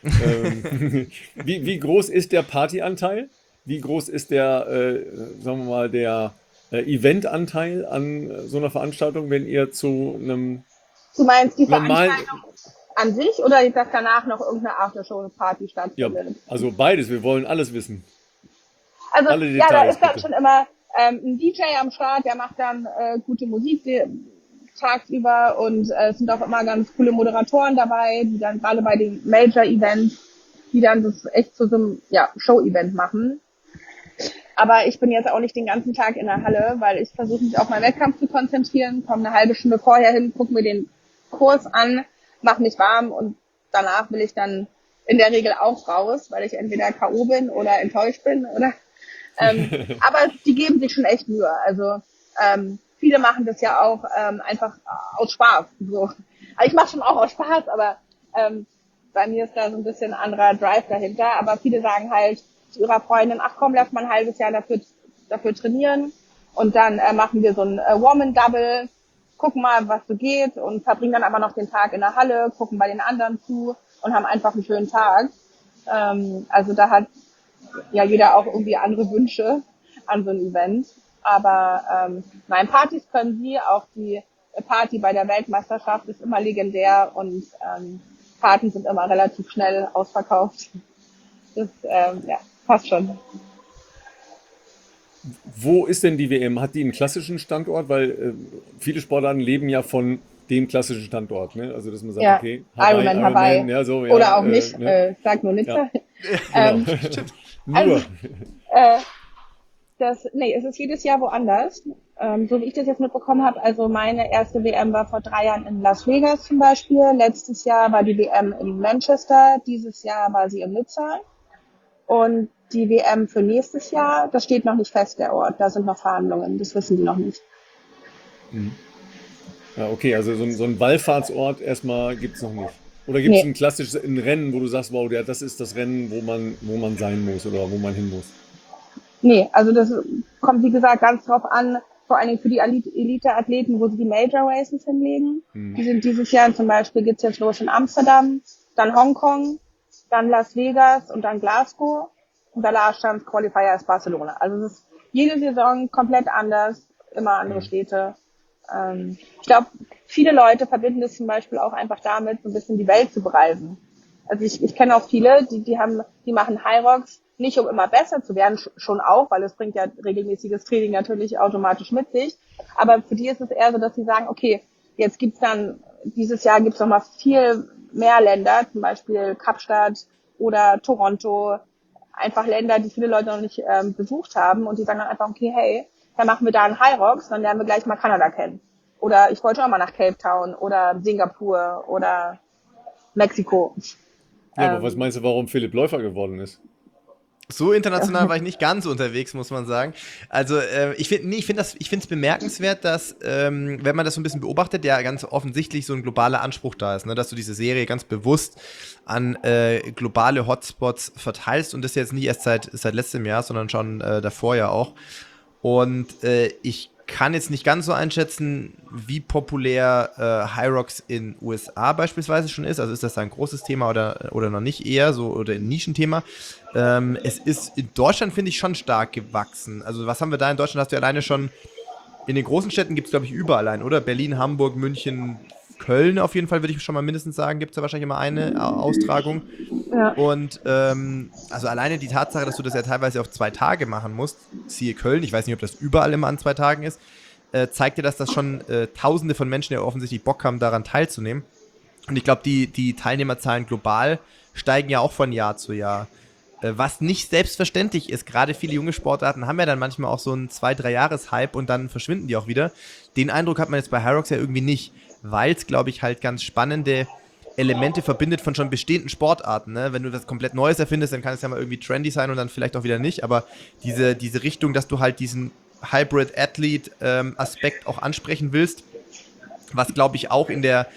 Wie groß ist der Partyanteil? Wie groß ist der, sagen wir mal, der Eventanteil an so einer Veranstaltung, wenn ihr zu einem Du meinst die normalen... Veranstaltung an sich oder dass danach noch irgendeine Aftershow-Party Ja, stattfindet? also beides. Wir wollen alles wissen. Also alle ja, da Details, ist dann bitte. schon immer ein DJ am Start, der macht dann gute Musik tagsüber und es sind auch immer ganz coole Moderatoren dabei, die dann gerade bei den Major-Events, die dann das echt zu so einem Show-Event machen. Aber ich bin jetzt auch nicht den ganzen Tag in der Halle, weil ich versuche mich auf meinen Wettkampf zu konzentrieren, komme eine halbe Stunde vorher hin, gucke mir den Kurs an, mache mich warm und danach will ich dann in der Regel auch raus, weil ich entweder K.O. bin oder enttäuscht bin oder aber die geben sich schon echt Mühe. Also viele machen das ja auch einfach aus Spaß. So. Also ich mache schon auch aus Spaß, aber bei mir ist da so ein bisschen anderer Drive dahinter. Aber viele sagen halt zu ihrer Freundin, ach komm, lass mal ein halbes Jahr dafür trainieren. Und dann machen wir so ein Woman-Double, gucken mal, was so geht und verbringen dann aber noch den Tag in der Halle, gucken bei den anderen zu und haben einfach einen schönen Tag. Also da hat ja jeder auch irgendwie andere Wünsche an so ein Event. Aber nein, Partys können sie, auch die Party bei der Weltmeisterschaft ist immer legendär und Partys sind immer relativ schnell ausverkauft. Das kann passt schon. Wo ist denn die WM? Hat die einen klassischen Standort? Weil viele Sportarten leben ja von dem klassischen Standort, ne? Also dass man sagt, Ja, okay, Hawaii. ja, so, ja, Oder auch nicht, ne? sag nur Ja, Nizza. genau. ähm, Nur. also, nee, es ist jedes Jahr woanders. So wie ich das jetzt mitbekommen habe, also meine erste WM war vor 3 Jahren in Las Vegas zum Beispiel. Letztes Jahr war die WM in Manchester. Dieses Jahr war sie in Nizza. Und die WM für nächstes Jahr, das steht noch nicht fest, der Ort. Da sind noch Verhandlungen. Das wissen die noch nicht. Mhm. Ja, okay, also so ein Wallfahrtsort erstmal gibt es noch nicht. Oder gibt es Nee, ein klassisches ein Rennen, wo du sagst, wow, das ist das Rennen, wo man sein muss oder wo man hin muss? nee, also das kommt, wie gesagt, ganz drauf an, vor allen Dingen für die Elite-Athleten, wo sie die Major Races hinlegen. Mhm. Die sind dieses Jahr zum Beispiel, geht's jetzt los in Amsterdam, dann Hongkong, dann Las Vegas und dann Glasgow. Und danach stand Qualifier ist Barcelona. Also es ist jede Saison komplett anders, immer andere Mhm. Städte. Ich glaube, viele Leute verbinden es zum Beispiel auch einfach damit, so ein bisschen die Welt zu bereisen. Also ich kenne auch viele, die machen High Rocks nicht, um immer besser zu werden, schon auch, weil es bringt ja regelmäßiges Training natürlich automatisch mit sich. Aber für die ist es eher so, dass sie sagen, okay, jetzt gibt's dann, dieses Jahr gibt's noch mal viel mehr Länder, zum Beispiel Kapstadt oder Toronto, einfach Länder, die viele Leute noch nicht besucht haben, und die sagen dann einfach, okay, hey, dann machen wir da einen High Rocks, dann lernen wir gleich mal Kanada kennen. Oder ich wollte auch mal nach Cape Town oder Singapur oder Mexiko. Ja, aber was Ähm, meinst du, warum Philipp Läufer geworden ist? So international war ich nicht ganz unterwegs, muss man sagen. Also ich finde es bemerkenswert, dass, wenn man das so ein bisschen beobachtet, ja ganz offensichtlich so ein globaler Anspruch da ist, ne? Dass du diese Serie ganz bewusst an globale Hotspots verteilst, und das jetzt nicht erst seit letztem Jahr, sondern schon davor ja auch. Und ich kann jetzt nicht ganz so einschätzen, wie populär High Rocks in USA beispielsweise schon ist. Also ist das da ein großes Thema oder noch nicht eher, so, oder ein Nischenthema. Es ist in Deutschland, finde ich, schon stark gewachsen. Also was haben wir da in Deutschland? Hast du alleine schon, in den großen Städten gibt es, glaube ich, überall einen, oder? Berlin, Hamburg, München, Köln auf jeden Fall, würde ich schon mal mindestens sagen, gibt es da wahrscheinlich immer eine Austragung. ja. Und also alleine die Tatsache, dass du das ja teilweise auf 2 Tage machen musst, siehe Köln, ich weiß nicht, ob das überall immer an 2 Tagen ist, zeigt dir, dass das schon Tausende von Menschen ja offensichtlich Bock haben, daran teilzunehmen. Und ich glaube, die Teilnehmerzahlen global steigen ja auch von Jahr zu Jahr. Was nicht selbstverständlich ist. Gerade viele junge Sportarten haben ja dann manchmal auch so einen 2-3 Jahres-Hype und dann verschwinden die auch wieder. Den Eindruck hat man jetzt bei Hyrox ja irgendwie nicht, weil es, glaube ich, halt ganz spannende Elemente verbindet von schon bestehenden Sportarten. Ne? Wenn du was komplett Neues erfindest, dann kann es ja mal irgendwie trendy sein und dann vielleicht auch wieder nicht. Aber diese Richtung, dass du halt diesen Hybrid-Athlete-Aspekt auch ansprechen willst, was, glaube ich, auch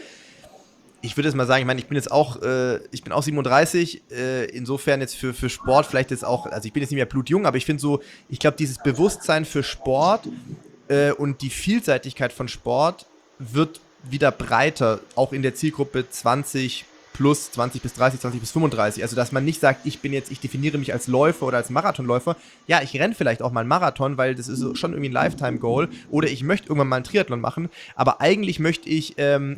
ich würde jetzt mal sagen, ich meine, ich bin auch 37, insofern jetzt für Sport vielleicht jetzt auch, also ich bin jetzt nicht mehr blutjung, aber ich finde so, ich glaube, dieses Bewusstsein für Sport und die Vielseitigkeit von Sport wird wieder breiter, auch in der Zielgruppe 20 plus, 20 bis 30, 20 bis 35. Also, dass man nicht sagt, ich definiere mich als Läufer oder als Marathonläufer. Ja, ich renne vielleicht auch mal einen Marathon, weil das ist schon irgendwie ein Lifetime-Goal. Oder ich möchte irgendwann mal einen Triathlon machen. Aber eigentlich möchte ich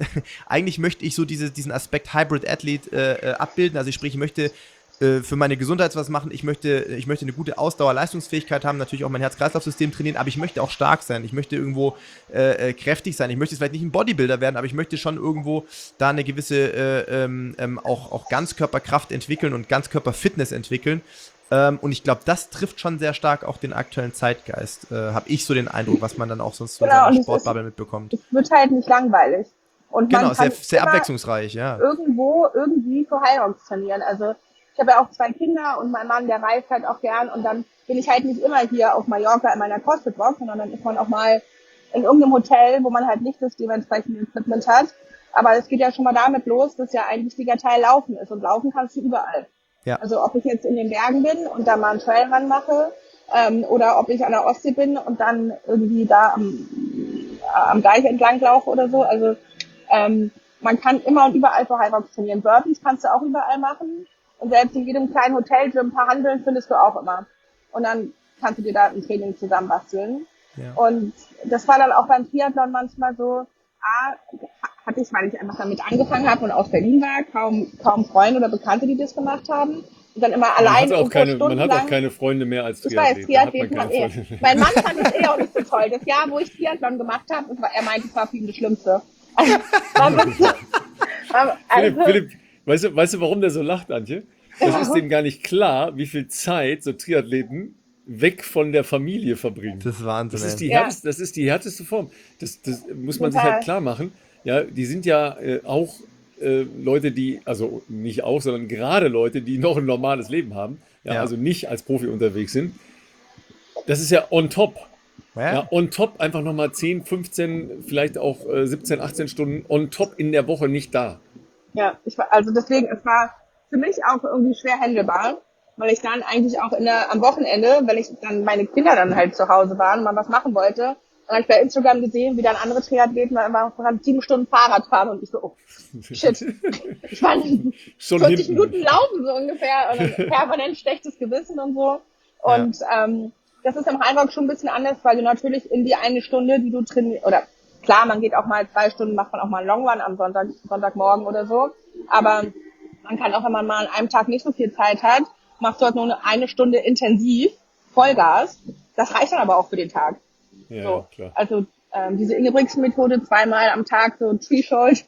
so diesen Aspekt Hybrid Athlete abbilden. Also, sprich, ich möchte für meine Gesundheit was machen. Ich möchte eine gute Ausdauer, Leistungsfähigkeit haben, natürlich auch mein Herz-Kreislauf-System trainieren, aber ich möchte auch stark sein. Ich möchte irgendwo kräftig sein. Ich möchte vielleicht nicht ein Bodybuilder werden, aber ich möchte schon irgendwo da eine gewisse auch Ganzkörperkraft entwickeln und Ganzkörperfitness entwickeln. Und ich glaube, das trifft schon sehr stark auch den aktuellen Zeitgeist. Habe ich so den Eindruck, was man dann auch sonst so in Genau, seiner und Sportbubble mitbekommt. es wird halt nicht langweilig. Und Genau, man sehr, kann sehr immer abwechslungsreich, ja. irgendwo irgendwie für High Rocks trainieren. Also ich habe ja auch 2 Kinder und mein Mann, der reist halt auch gern, und dann bin ich halt nicht immer hier auf Mallorca in meiner CrossFit-Box, sondern dann ist man auch mal in irgendeinem Hotel, wo man halt nicht das dementsprechende Equipment hat. Aber es geht ja schon mal damit los, dass ja ein wichtiger Teil Laufen ist, und laufen kannst du überall. Ja. Also ob ich jetzt in den Bergen bin und da mal einen Trailrun mache, oder ob ich an der Ostsee bin und dann irgendwie da am Deich entlang laufe oder so. Also man kann immer und überall für High Rocks trainieren. Burpees kannst du auch überall machen. Und selbst in jedem kleinen Hotel-Gym ein paar Hanteln findest du auch immer. Und dann kannst du dir da ein Training zusammenbasteln. Ja. Und das war dann auch beim Triathlon manchmal so, hatte ich, weil ich einfach damit angefangen habe und aus Berlin war, kaum Freunde oder Bekannte, die das gemacht haben. dann immer Man allein hat auch irgendwo keine, man stundenlang. hat auch keine Freunde mehr als Ich weiß, Triathlet. Da hat man Triathleten keine haben Freunde mehr. mein Mann fand das auch nicht so toll. Das Jahr, wo ich Triathlon gemacht habe, er meinte, es war für ihn das Schlimmste. Also, war wirklich, Philipp, also, Philipp, weißt du, warum der so lacht, Antje? Das ist dem gar nicht klar, wie viel Zeit so Triathleten weg von der Familie verbringen. Das ist Wahnsinn, Das ist die ey. Ja. härteste, das ist die härteste Form. Das muss man sich Total. halt klar machen. Ja, die sind ja auch Leute, die, also nicht auch, sondern gerade Leute, die noch ein normales Leben haben, ja, Ja. also nicht als Profi unterwegs sind. Das ist ja on top. Ja, on top einfach nochmal 10, 15, vielleicht auch 17, 18 Stunden on top in der Woche nicht da. ja, also deswegen, es war für mich auch irgendwie schwer handelbar, weil ich dann eigentlich auch am Wochenende, wenn ich dann meine Kinder dann halt zu Hause waren, mal was machen wollte, dann habe ich bei Instagram gesehen, wie dann andere Triathleten einfach 7 Stunden Fahrrad fahren und ich so, oh, shit. Ich war Schon 40 hinten. Minuten laufen so ungefähr und dann permanent schlechtes Gewissen und so. Und das ist im Highrock schon ein bisschen anders, weil du natürlich in die eine Stunde, die du trainierst, oder klar, man geht auch mal 2 Stunden, macht man auch mal einen Long Run am Sonntagmorgen oder so, aber man kann auch, wenn man mal an einem Tag nicht so viel Zeit hat, machst du halt nur eine Stunde intensiv, Vollgas. Das reicht dann aber auch für den Tag. Ja, So. klar. Also diese Ingebrigtsen-Methode, 2-mal am Tag so Threshold,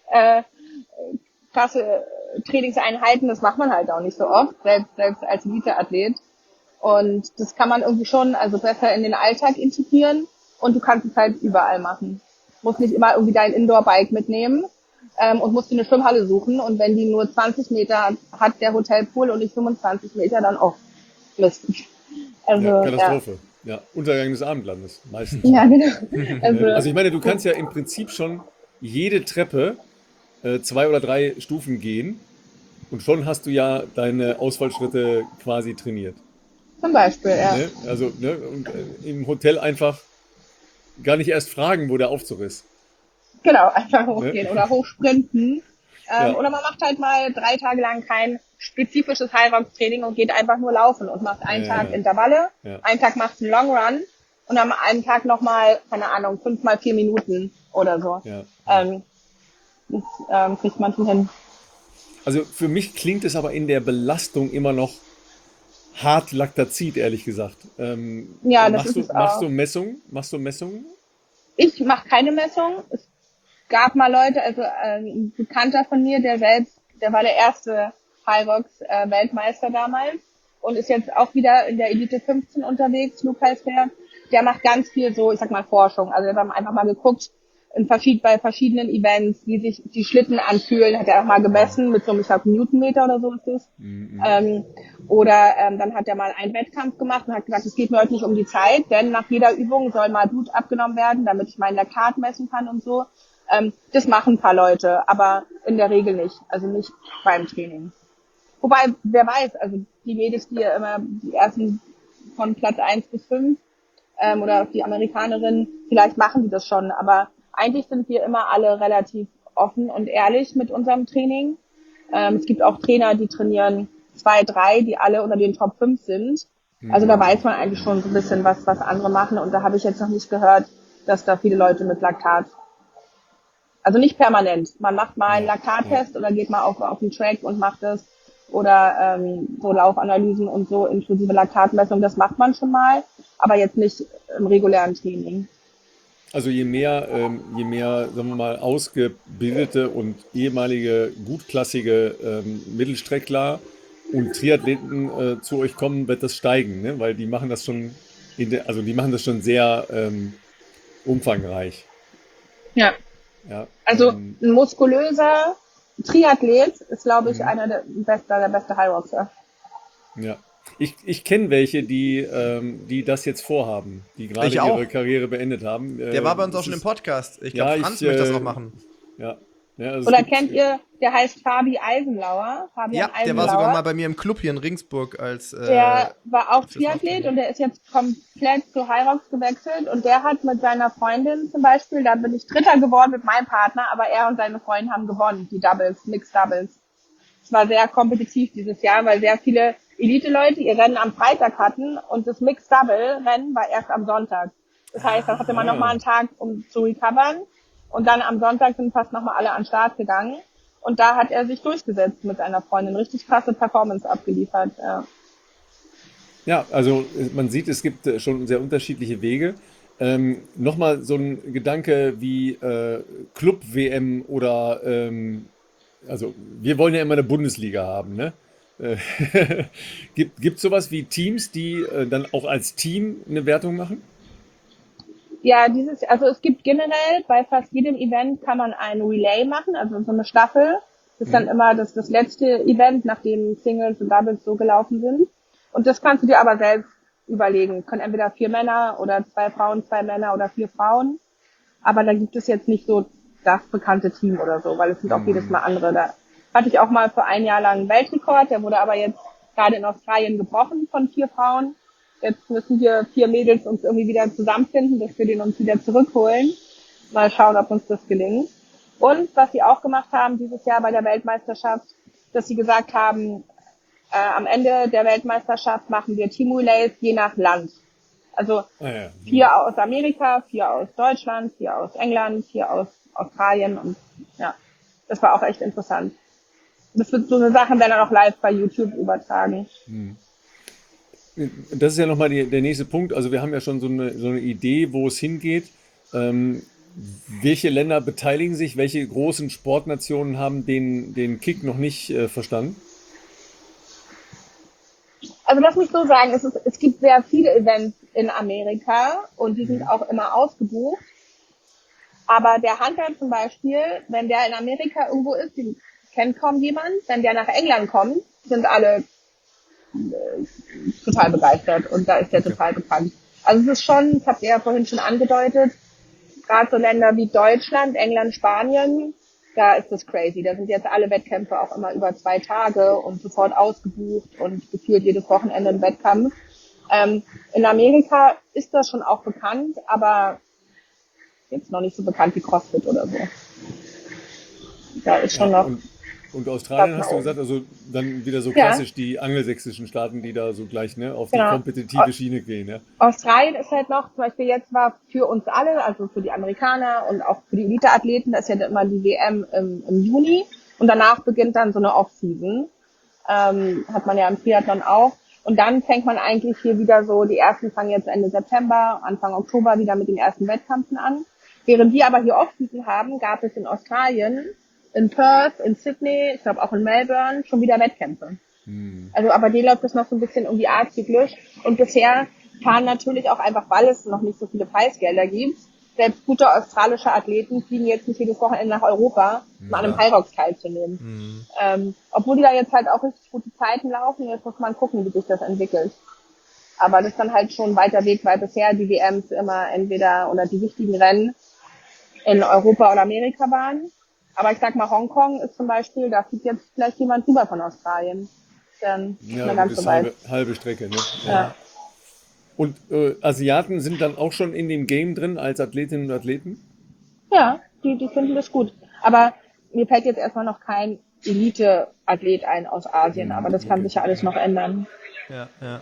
krasse Trainingseinheiten, das macht man halt auch nicht so oft, selbst als Elite-Athlet. Und das kann man irgendwie schon also besser in den Alltag integrieren und du kannst es halt überall machen. Du musst nicht immer irgendwie dein Indoor-Bike mitnehmen und musst dir eine Schwimmhalle suchen und wenn die nur 20 Meter hat, der Hotelpool und nicht 25 Meter, dann auch Mist. Also, Ja, Katastrophe. Ja, Untergang des Abendlandes, meistens. Ja, genau. Also ich meine, du kannst ja im Prinzip schon jede Treppe 2 oder 3 Stufen gehen und schon hast du ja deine Ausfallschritte quasi trainiert. Zum Beispiel, ja. Ne? Also und, im Hotel einfach gar nicht erst fragen, wo der Aufzug ist. Genau, einfach hochgehen oder hochsprinten. Ja. Oder man macht halt mal 3 Tage lang kein spezifisches High-Rocks-Training und geht einfach nur laufen und macht einen Tag Intervalle, einen Tag macht einen Long Run und am einen Tag nochmal, keine Ahnung, 5 mal 4 Minuten oder so. Ja. Das kriegt man schon hin. Also für mich klingt es aber in der Belastung immer noch hart Laktazid, ehrlich gesagt. Ja, das ist es machst auch. du Messungen? Machst du Messungen? Ich mache keine Messung. Es gab mal Leute, also ein Bekannter von mir, der war der erste Hyrox Weltmeister damals und ist jetzt auch wieder in der Elite 15 unterwegs, Lukas der macht ganz viel so, ich sag mal Forschung. Also wir haben einfach mal geguckt bei verschiedenen Events, wie sich die Schlitten anfühlen, hat er auch mal gemessen mit so einem, ich glaube, Newtonmeter oder so ist das. Dann hat er mal einen Wettkampf gemacht und hat gesagt, es geht mir heute nicht um die Zeit, denn nach jeder Übung soll mal Blut abgenommen werden, damit ich meinen Laktat messen kann und so. Das machen ein paar Leute, aber in der Regel nicht, also nicht beim Training. Wobei, wer weiß, also die Mädels, die ja immer die ersten von Platz 1 bis 5 oder die Amerikanerinnen, vielleicht machen die das schon, aber eigentlich sind wir immer alle relativ offen und ehrlich mit unserem Training. Es gibt auch Trainer, die trainieren 2, 3, die alle unter den Top 5 sind. Also da weiß man eigentlich schon so ein bisschen, was andere machen und da habe ich jetzt noch nicht gehört, dass da viele Leute mit Laktat, also nicht permanent. Man macht mal einen Laktattest oder geht mal auf den Track und macht das oder so Laufanalysen und so inklusive Laktatmessung, das macht man schon mal, aber jetzt nicht im regulären Training. Also je mehr, sagen wir mal, ausgebildete und ehemalige gutklassige Mittelstreckler und Triathleten zu euch kommen, wird das steigen, ne? Weil die machen das schon, die machen das schon sehr umfangreich. Ja. Ja, Also ein muskulöser Triathlet ist, glaube ich, der beste High-Roxer. Ja. Ich kenne welche, die das jetzt vorhaben, die gerade Ich auch. ihre Karriere beendet haben. Der war bei uns auch schon im Podcast. Ich glaube, Ja, Franz möchte das auch machen. Ja. Ja, also Oder kennt ihr, der heißt Fabian Eisenlauer. Der war sogar mal bei mir im Club hier in Ringsburg als der war auch Triathlet Lauftraining. und der ist jetzt komplett zu Hyrox gewechselt und der hat mit seiner Freundin zum Beispiel, da bin ich Dritter geworden mit meinem Partner, aber er und seine Freundin haben gewonnen, die Doubles, Mixed Doubles. Es war sehr kompetitiv dieses Jahr, weil sehr viele Elite-Leute ihr Rennen am Freitag hatten und das Mixed Double Rennen war erst am Sonntag. Das heißt, da hatte man nochmal einen Tag, um zu recovern und dann am Sonntag sind fast nochmal alle an den Start gegangen Und da hat er sich durchgesetzt mit seiner Freundin. Richtig krasse Performance abgeliefert. Ja. Ja, also man sieht, es gibt schon sehr unterschiedliche Wege. Nochmal so ein Gedanke wie Club-WM oder also wir wollen ja immer eine Bundesliga haben, ne? Äh, gibt sowas wie Teams, die dann auch als Team eine Wertung machen? Ja, also es gibt generell bei fast jedem Event kann man ein Relay machen, also so eine Staffel. Das ist dann Mhm. immer das letzte Event, nachdem Singles und Doubles so gelaufen sind. Und das kannst du dir aber selbst überlegen. Können entweder 4 Männer oder 2 Frauen, 2 Männer oder 4 Frauen. Aber da gibt es jetzt nicht so das bekannte Team oder so, weil es sind auch jedes Mal andere. Da hatte ich auch mal für ein Jahr lang einen Weltrekord, der wurde aber jetzt gerade in Australien gebrochen von 4 Frauen. Jetzt müssen wir 4 Mädels uns irgendwie wieder zusammenfinden, dass wir den uns wieder zurückholen. Mal schauen, ob uns das gelingt. Und was sie auch gemacht haben dieses Jahr bei der Weltmeisterschaft, dass sie gesagt haben, am Ende der Weltmeisterschaft machen wir Team-Relays je nach Land. Also Ah ja. 4 aus Amerika, 4 aus Deutschland, 4 aus England, 4 aus Australien und ja, das war auch echt interessant. Das wird so eine Sache werden dann auch live bei YouTube übertragen. Das ist ja nochmal der nächste Punkt. Also wir haben ja schon so eine Idee, wo es hingeht. Ähm, welche Länder beteiligen sich? Welche großen Sportnationen haben den Kick noch nicht verstanden? Also lass mich so sagen, es gibt sehr viele Events in Amerika und die sind Mhm. auch immer ausgebucht. Aber der Hunter zum Beispiel, wenn der in Amerika irgendwo ist, den kennt kaum jemand, wenn der nach England kommt, sind alle total begeistert und da ist der Okay. total bekannt. Also es ist schon, ich habe ja vorhin schon angedeutet, gerade so Länder wie Deutschland, England, Spanien, da ist das crazy. Da sind jetzt alle Wettkämpfe auch immer über 2 Tage und sofort ausgebucht und gefühlt jedes Wochenende ein Wettkampf. In Amerika ist das schon auch bekannt, aber jetzt noch nicht so bekannt wie CrossFit oder so. Da ist Ja, schon noch und Platz Australien nach hast du oben. gesagt, also dann wieder so Ja, klassisch die angelsächsischen Staaten, die da so gleich, ne, auf die genau. kompetitive Schiene gehen, ja. Australien ist halt noch, zum Beispiel jetzt war für uns alle, also für die Amerikaner und auch für die Elite-Athleten, das ist ja immer die WM im Juni und danach beginnt dann so eine Off-Season. Hat man ja im Triathlon auch. Und dann fängt man eigentlich hier wieder so, die ersten fangen jetzt Ende September, Anfang Oktober wieder mit den ersten Wettkämpfen an. Während wir aber hier Off-Season haben, gab es in Australien, in Perth, in Sydney, ich glaube auch in Melbourne, schon wieder Wettkämpfe. Also aber die läuft das noch so ein bisschen irgendwie azyklisch. Und bisher fahren natürlich auch einfach, weil es noch nicht so viele Preisgelder gibt, selbst gute australische Athleten fliegen jetzt nicht jedes Wochenende nach Europa, um an einem Klar. Hyrox teilzunehmen. Obwohl die da jetzt halt auch richtig gute Zeiten laufen, jetzt muss man gucken, wie sich das entwickelt. Aber das ist dann halt schon ein weiter Weg, weil bisher die WMs immer entweder oder die wichtigen Rennen in Europa oder Amerika waren. Aber ich sag mal, Hongkong ist zum Beispiel, da fliegt jetzt vielleicht jemand rüber von Australien. Dann nicht Ja, mehr gut, ganz so ist weit. halbe Strecke, ne? Ja. Ja, Ja. Und Asiaten sind dann auch schon in dem Game drin als Athletinnen und Athleten? ja, die finden das gut. Aber mir fällt jetzt erstmal noch kein Elite-Athlet ein aus Asien, aber das kann Okay, sich ja alles noch ändern. Ja, ja.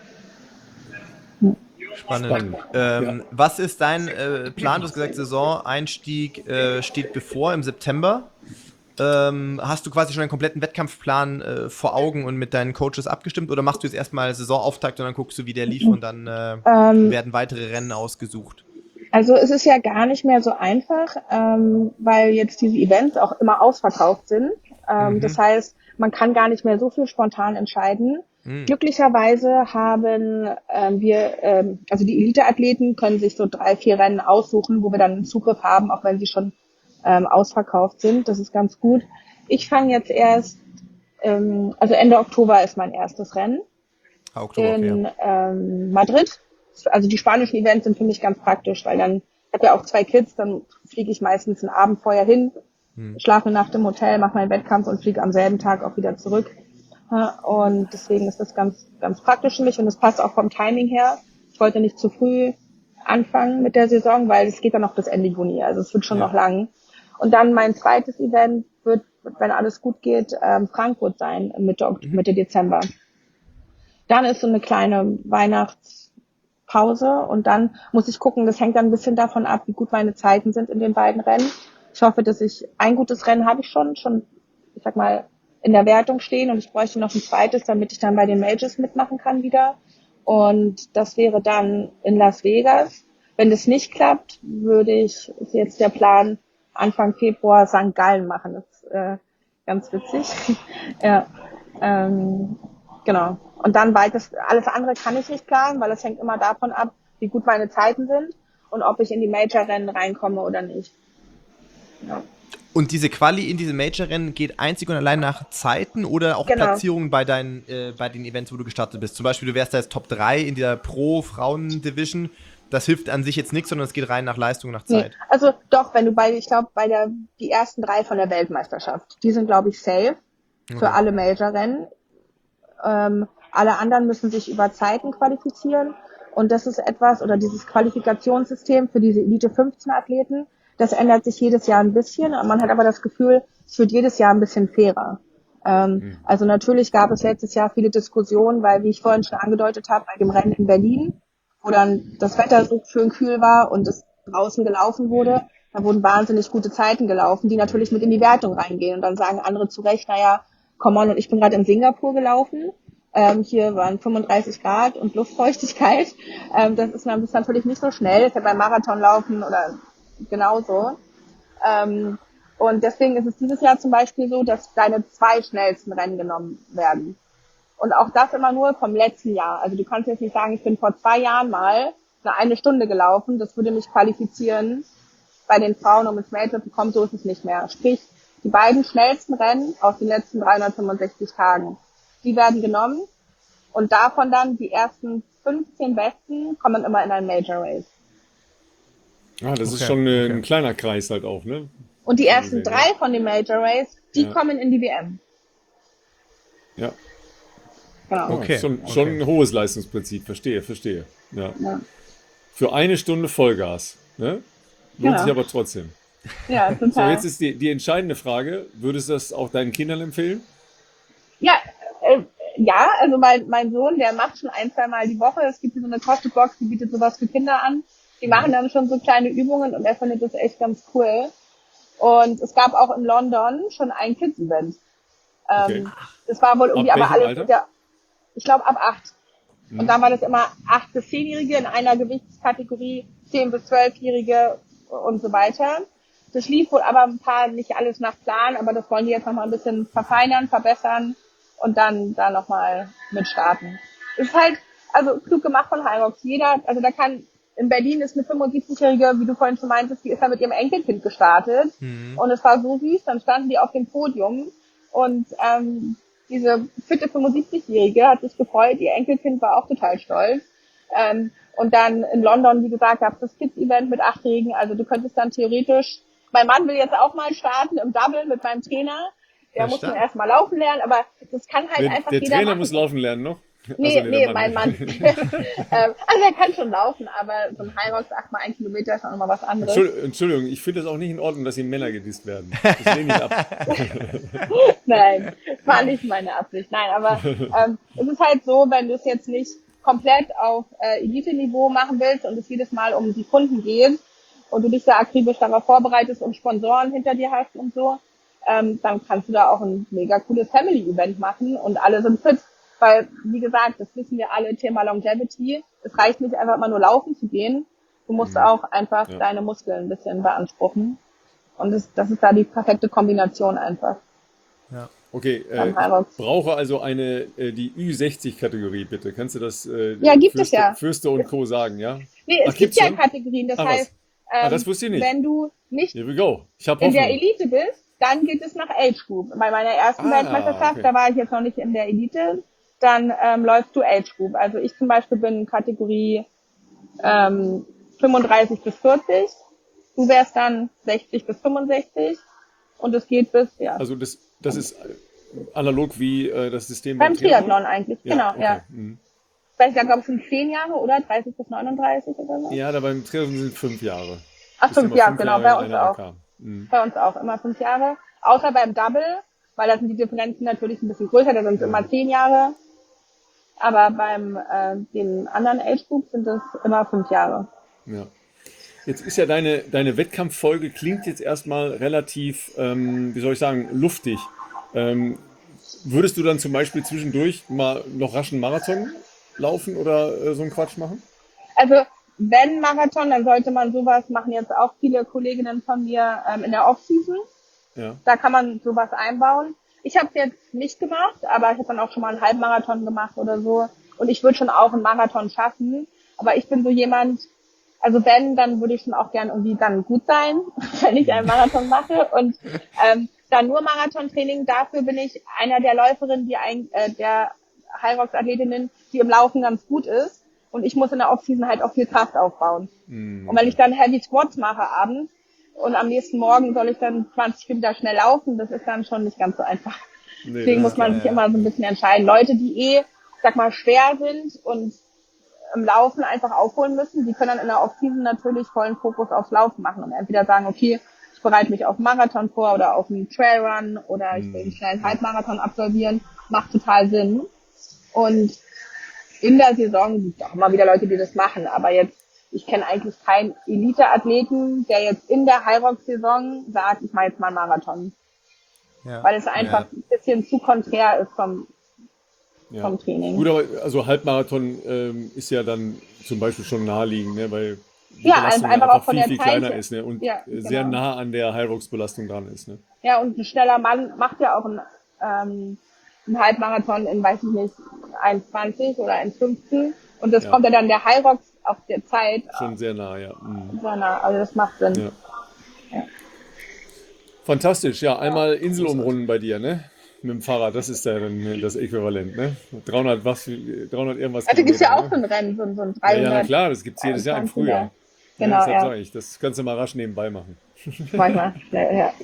Spannend. spannend. Ja. Was ist dein Plan? Du hast gesagt, Saisoneinstieg steht bevor im September. Hast du quasi schon einen kompletten Wettkampfplan vor Augen und mit deinen Coaches abgestimmt oder machst du jetzt erstmal Saisonauftakt und dann guckst du, wie der lief und dann Ähm, werden weitere Rennen ausgesucht? Also es ist ja gar nicht mehr so einfach, weil jetzt diese Events auch immer ausverkauft sind. Das Mhm. heißt, man kann gar nicht mehr so viel spontan entscheiden. Mhm. Glücklicherweise haben also die Elite-Athleten können sich so 3, 4 Rennen aussuchen, wo wir dann Zugriff haben, auch wenn sie schon ausverkauft sind. Das ist ganz gut. Ich fange jetzt erst, also Ende Oktober ist mein erstes Rennen Ah, Oktober, okay. Ja. in Madrid. Also die spanischen Events sind für mich ganz praktisch, weil dann, ich habe ja auch 2 Kids, dann fliege ich meistens einen Abend vorher hin, schlafe eine Nacht im Hotel, mache meinen Wettkampf und fliege am selben Tag auch wieder zurück. Ja, und deswegen ist das ganz, ganz praktisch für mich und es passt auch vom Timing her. Ich wollte nicht zu früh anfangen mit der Saison, weil es geht dann noch bis Ende Juni, also es wird schon noch Ja. lang. Und dann mein zweites Event wird, wenn alles gut geht, Frankfurt sein, Mitte Dezember. Dann ist so eine kleine Weihnachtspause und dann muss ich gucken, das hängt dann ein bisschen davon ab, wie gut meine Zeiten sind in den beiden Rennen. Ich hoffe, dass ein gutes Rennen habe ich schon sag mal, in der Wertung stehen und ich bräuchte noch ein zweites, damit ich dann bei den Majors mitmachen kann wieder. Und das wäre dann in Las Vegas. Wenn das nicht klappt, ist jetzt der Plan, Anfang Februar St. Gallen machen. Das ist ganz witzig. Ja, genau. Und dann alles andere kann ich nicht planen, weil es hängt immer davon ab, wie gut meine Zeiten sind und ob ich in die Major-Rennen reinkomme oder nicht. Ja. Und diese Quali in diese Major-Rennen geht einzig und allein nach Zeiten oder auch Genau. Platzierungen bei den Events, wo du gestartet bist? Zum Beispiel, du wärst da jetzt Top 3 in der Pro-Frauen-Division. Das hilft an sich jetzt nichts, sondern es geht rein nach Leistung, nach Zeit. Nee, also doch, wenn du die ersten 3 von der Weltmeisterschaft, die sind, glaube ich, safe für alle Major-Rennen. Alle anderen müssen sich über Zeiten qualifizieren. Und das ist dieses Qualifikationssystem für diese Elite 15 Athleten, das ändert sich jedes Jahr ein bisschen. Man hat aber das Gefühl, es wird jedes Jahr ein bisschen fairer. Also natürlich gab es letztes Jahr viele Diskussionen, weil, wie ich vorhin schon angedeutet habe, bei dem Rennen in Berlin, wo dann das Wetter so schön kühl war und es draußen gelaufen wurde, da wurden wahnsinnig gute Zeiten gelaufen, die natürlich mit in die Wertung reingehen. Und dann sagen andere zu Recht, naja, come on, und ich bin gerade in Singapur gelaufen. Hier waren 35 Grad und Luftfeuchtigkeit. Das ist natürlich nicht so schnell. Ich habe beim Marathon laufen oder genauso. Und deswegen ist es dieses Jahr zum Beispiel so, dass deine 2 schnellsten Rennen genommen werden. Und auch das immer nur vom letzten Jahr. Also du kannst jetzt nicht sagen, ich bin vor 2 Jahren mal eine Stunde gelaufen. Das würde mich qualifizieren bei den Frauen, um ins Major zu kommen. So ist es nicht mehr. Sprich, die beiden schnellsten Rennen aus den letzten 365 Tagen, die werden genommen. Und davon dann die ersten 15 Besten kommen immer in ein Major Race. Ah, das ist schon ein kleiner Kreis halt auch, ne? Und die ersten 3 von dem Major Race, die kommen in die WM. Ja. Genau. Okay. Schon ein hohes Leistungsprinzip, verstehe. Ja. Für 1 Stunde Vollgas, ne? Lohnt sich aber trotzdem. Ja, total. So, jetzt ist die entscheidende Frage, würdest du das auch deinen Kindern empfehlen? Ja, also mein Sohn, der macht schon 1-2 Mal die Woche. Es gibt hier so eine Costbox, die bietet sowas für Kinder an. Die machen dann schon so kleine Übungen und er findet das echt ganz cool. Und es gab auch in London schon ein Kids-Event. Okay. Das war wohl irgendwie aber alles, ich glaube ab 8. Und dann war das immer 8- bis 10-Jährige in einer Gewichtskategorie, 10- bis 12-Jährige und so weiter. Das lief wohl aber ein paar nicht alles nach Plan, aber das wollen die jetzt nochmal ein bisschen verfeinern, verbessern und dann da nochmal mit starten. Ist halt, also klug gemacht von Hyrox. In Berlin ist eine 75-Jährige, wie du vorhin schon meintest, die ist da mit ihrem Enkelkind gestartet. Und es war so süß, dann standen die auf dem Podium und diese fitte 75-Jährige hat sich gefreut, ihr Enkelkind war auch total stolz. Und dann in London, wie gesagt, gab es das Kids-Event mit 8-Jährigen, also du könntest dann theoretisch, mein Mann will jetzt auch mal starten im Double mit meinem Trainer, der muss dann erstmal laufen lernen, aber das kann halt einfach jeder Der Trainer machen. muss laufen lernen noch? Nee, mein Mann. Also er kann schon laufen, aber so ein Hyrox 8x1 Kilometer ist auch nochmal was anderes. Entschuldigung, ich finde das auch nicht in Ordnung, dass hier Männer gedisst werden. Das lehne ich ab. Nein, war nicht meine Absicht. Nein, aber es ist halt so, wenn du es jetzt nicht komplett auf Elite-Niveau machen willst und es jedes Mal um die Kunden geht und du dich da akribisch darauf vorbereitest und Sponsoren hinter dir hast und so, dann kannst du da auch ein mega cooles Family-Event machen und alle sind fit. Weil, wie gesagt, das wissen wir alle, Thema Longevity. Es reicht nicht einfach mal nur laufen zu gehen. Du musst auch einfach deine Muskeln ein bisschen beanspruchen. Und das ist da die perfekte Kombination einfach. Ja. Okay, ich brauche also die Ü60-Kategorie, bitte. Kannst du das gibt es ja. Fürste und Co. sagen, ja? Nee, es gibt ja Kategorien. Das heißt, das wusste ich nicht. Wenn du nicht in der Elite bist, dann geht es nach Age Group. Bei meiner ersten Weltmeisterschaft, da war ich jetzt noch nicht in der Elite, dann läufst du Age Group. Also ich zum Beispiel bin Kategorie 35 bis 40. Du wärst dann 60 bis 65 und es geht bis, Also das ist analog wie das System beim Triathlon eigentlich, ja, genau, ja. Vielleicht, glaube ich, sind 10 Jahre, oder? 30 bis 39 oder so? Ja, da beim Triathlon sind 5 Jahre. Ach, 5 Jahre, genau, bei uns auch. Bei uns auch, immer 5 Jahre. Außer beim Double, weil da sind die Differenzen natürlich ein bisschen größer, da sind es immer 10 Jahre. Aber beim den anderen Age Groups sind es immer 5 Jahre. Ja. Jetzt ist ja deine Wettkampffolge klingt jetzt erstmal relativ, wie soll ich sagen, luftig. Würdest du dann zum Beispiel zwischendurch mal noch rasch einen Marathon laufen oder so einen Quatsch machen? Also wenn Marathon, dann sollte man sowas machen, jetzt auch viele Kolleginnen von mir in der Off-Season. Ja. Da kann man sowas einbauen. Ich habe es jetzt nicht gemacht, aber ich habe dann auch schon mal einen Halbmarathon gemacht oder so. Und ich würde schon auch einen Marathon schaffen. Aber ich bin so jemand, also wenn, dann würde ich schon auch gern irgendwie dann gut sein, wenn ich einen Marathon mache. Und dann nur Marathontraining, dafür bin ich einer der Läuferinnen, der Hyrox-Athletinnen, die im Laufen ganz gut ist. Und ich muss in der Off-Season halt auch viel Kraft aufbauen. Und wenn ich dann Heavy Squats mache abends und am nächsten Morgen soll ich dann 20 Kilometer schnell laufen, das ist dann schon nicht ganz so einfach. Nee, Deswegen muss man sich immer so ein bisschen entscheiden. Leute, die sag mal, schwer sind und im Laufen einfach aufholen müssen, die können dann in der Off-Season natürlich vollen Fokus aufs Laufen machen und entweder sagen, okay, ich bereite mich auf einen Marathon vor oder auf einen Trailrun oder ich will einen schnellen Halbmarathon absolvieren, macht total Sinn. Und in der Saison gibt es auch immer wieder Leute, die das machen, aber jetzt, ich kenne eigentlich keinen Elite-Athleten, der jetzt in der Hyrox-Saison sagt, ich mache jetzt mal einen Marathon. Ja. Weil es einfach ein bisschen zu konträr ist vom Training. Gut, aber also Halbmarathon ist ja dann zum Beispiel schon naheliegend, ne, weil die also Belastung einfach auch von viel der kleiner Zeit ist, ne, und genau. sehr nah an der Hyrox-Belastung dran ist. Ne. Ja, und ein schneller Mann macht ja auch einen Halbmarathon in, weiß ich nicht, 1,20 oder 1,15 und das kommt ja dann der Hyrox auf der Zeit. Schon sehr nah, ja. Sehr nah, also das macht Sinn. Ja. Fantastisch, ja, einmal Insel umrunden bei dir, ne? Mit dem Fahrrad, das ist ja dann das Äquivalent, ne? 300 irgendwas. Also gibt's ja auch so ein Rennen, so ein 300. Ja, na klar, das gibt's jedes Jahr im Frühjahr. Genau, deshalb sage ich, das kannst du mal rasch nebenbei machen. Manchmal schnell, ja.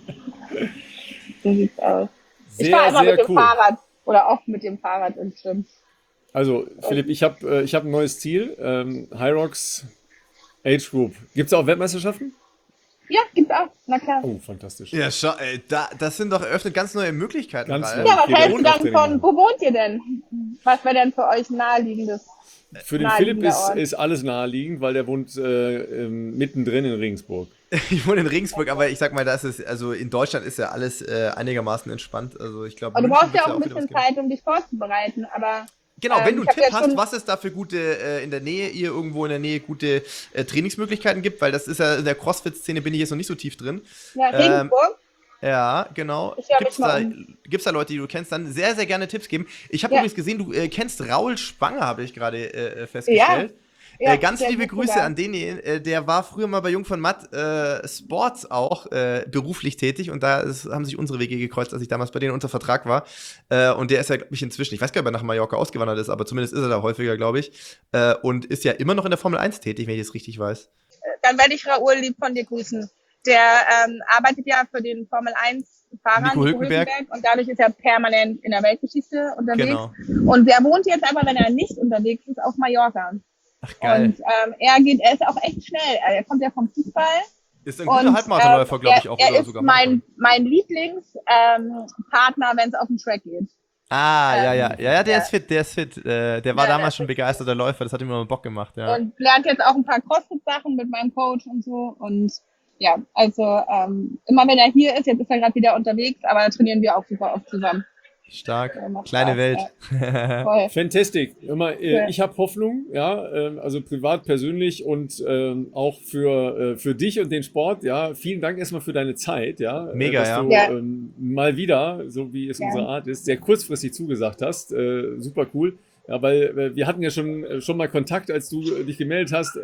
So sieht's aus. Sehr, ich fahre immer mit dem cool. Fahrrad oder oft mit dem Fahrrad ins Schwimmen. Also, Philipp, ich hab ein neues Ziel, Hyrox Age Group. Gibt's auch Weltmeisterschaften? Ja, gibt's auch, na klar. Oh, fantastisch. Ja, das sind doch eröffnet ganz neue Möglichkeiten. Ganz Ralf. neu. Ja, was Jeder hältst du dann Training von, wo wohnt ihr denn? Was wäre denn für euch naheliegendes? Für den Philipp ist alles naheliegend, weil der wohnt mittendrin in Regensburg. Ich wohne in Regensburg, aber ich sag mal, also in Deutschland ist ja alles einigermaßen entspannt. Also ich glaube, du brauchst ja auch ein bisschen Zeit, um dich vorzubereiten, aber genau, wenn du einen Tipp hast, schon was es da für gute irgendwo in der Nähe gute Trainingsmöglichkeiten gibt, weil das ist ja in der CrossFit-Szene bin ich jetzt noch nicht so tief drin. Ja, Regensburg. Ja, genau. Gibt's da Leute, die du kennst, dann sehr, sehr gerne Tipps geben. Ich habe übrigens gesehen, du kennst Raul Spanger, habe ich gerade festgestellt. Ja, ganz liebe Grüße an den, der war früher mal bei Jung von Matt Sports auch beruflich tätig und da haben sich unsere Wege gekreuzt, als ich damals bei denen unter Vertrag war. Und der ist ja, glaube ich, inzwischen, ich weiß gar nicht, ob er nach Mallorca ausgewandert ist, aber zumindest ist er da häufiger, glaube ich. Und ist ja immer noch in der Formel 1 tätig, wenn ich das richtig weiß. Dann werde ich Raoul lieb von dir grüßen. Der arbeitet ja für den Formel 1-Fahrer Nico Hülkenberg und dadurch ist er permanent in der Weltgeschichte unterwegs. Genau. Und der wohnt jetzt aber, wenn er nicht unterwegs ist, auf Mallorca. Ach, geil. Und er ist auch echt schnell. Er kommt ja vom Fußball. Ist ein guter Halbmarathonläufer, glaube ich, auch. Er ist mein Lieblingspartner, wenn es auf den Track geht. Ja, der ist fit. Der war damals schon begeisterter Läufer, das hat ihm immer Bock gemacht, ja. Und lernt jetzt auch ein paar CrossFit-Sachen mit meinem Coach und so. Und ja, also immer wenn er hier ist, jetzt ist er gerade wieder unterwegs, aber da trainieren wir auch super oft zusammen. Stark, kleine Welt. Ja. Fantastic. Ich habe Hoffnung, ja, also privat, persönlich und auch für dich und den Sport, ja. Vielen Dank erstmal für deine Zeit, ja. Mega, dass du mal wieder, so wie es unsere Art ist, sehr kurzfristig zugesagt hast. Super cool. Ja, weil wir hatten ja schon mal Kontakt, als du dich gemeldet hast,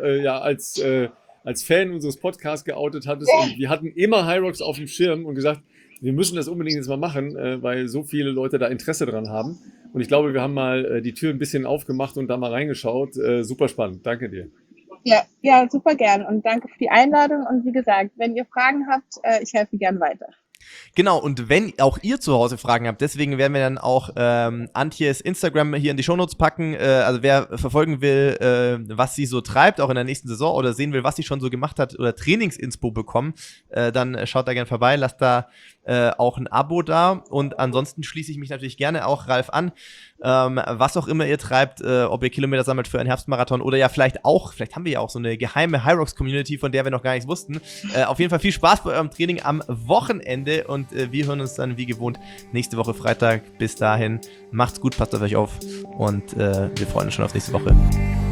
als Fan unseres Podcasts geoutet hattest. Und wir hatten immer Hyrox auf dem Schirm und gesagt, wir müssen das unbedingt jetzt mal machen, weil so viele Leute da Interesse dran haben. Und ich glaube, wir haben mal die Tür ein bisschen aufgemacht und da mal reingeschaut. Super spannend. Danke dir. Ja, super gern. Und danke für die Einladung. Und wie gesagt, wenn ihr Fragen habt, ich helfe gern weiter. Genau, und wenn auch ihr zu Hause Fragen habt, deswegen werden wir dann auch Antjes Instagram hier in die Shownotes packen. Also wer verfolgen will, was sie so treibt, auch in der nächsten Saison oder sehen will, was sie schon so gemacht hat oder Trainingsinspo bekommen, dann schaut da gerne vorbei, lasst da auch ein Abo da. Und ansonsten schließe ich mich natürlich gerne auch Ralf an. Was auch immer ihr treibt, ob ihr Kilometer sammelt für einen Herbstmarathon oder ja vielleicht haben wir ja auch so eine geheime Hyrox-Community, von der wir noch gar nichts wussten. Auf jeden Fall viel Spaß bei eurem Training am Wochenende und wir hören uns dann wie gewohnt nächste Woche Freitag. Bis dahin, macht's gut, passt auf euch auf und wir freuen uns schon auf nächste Woche.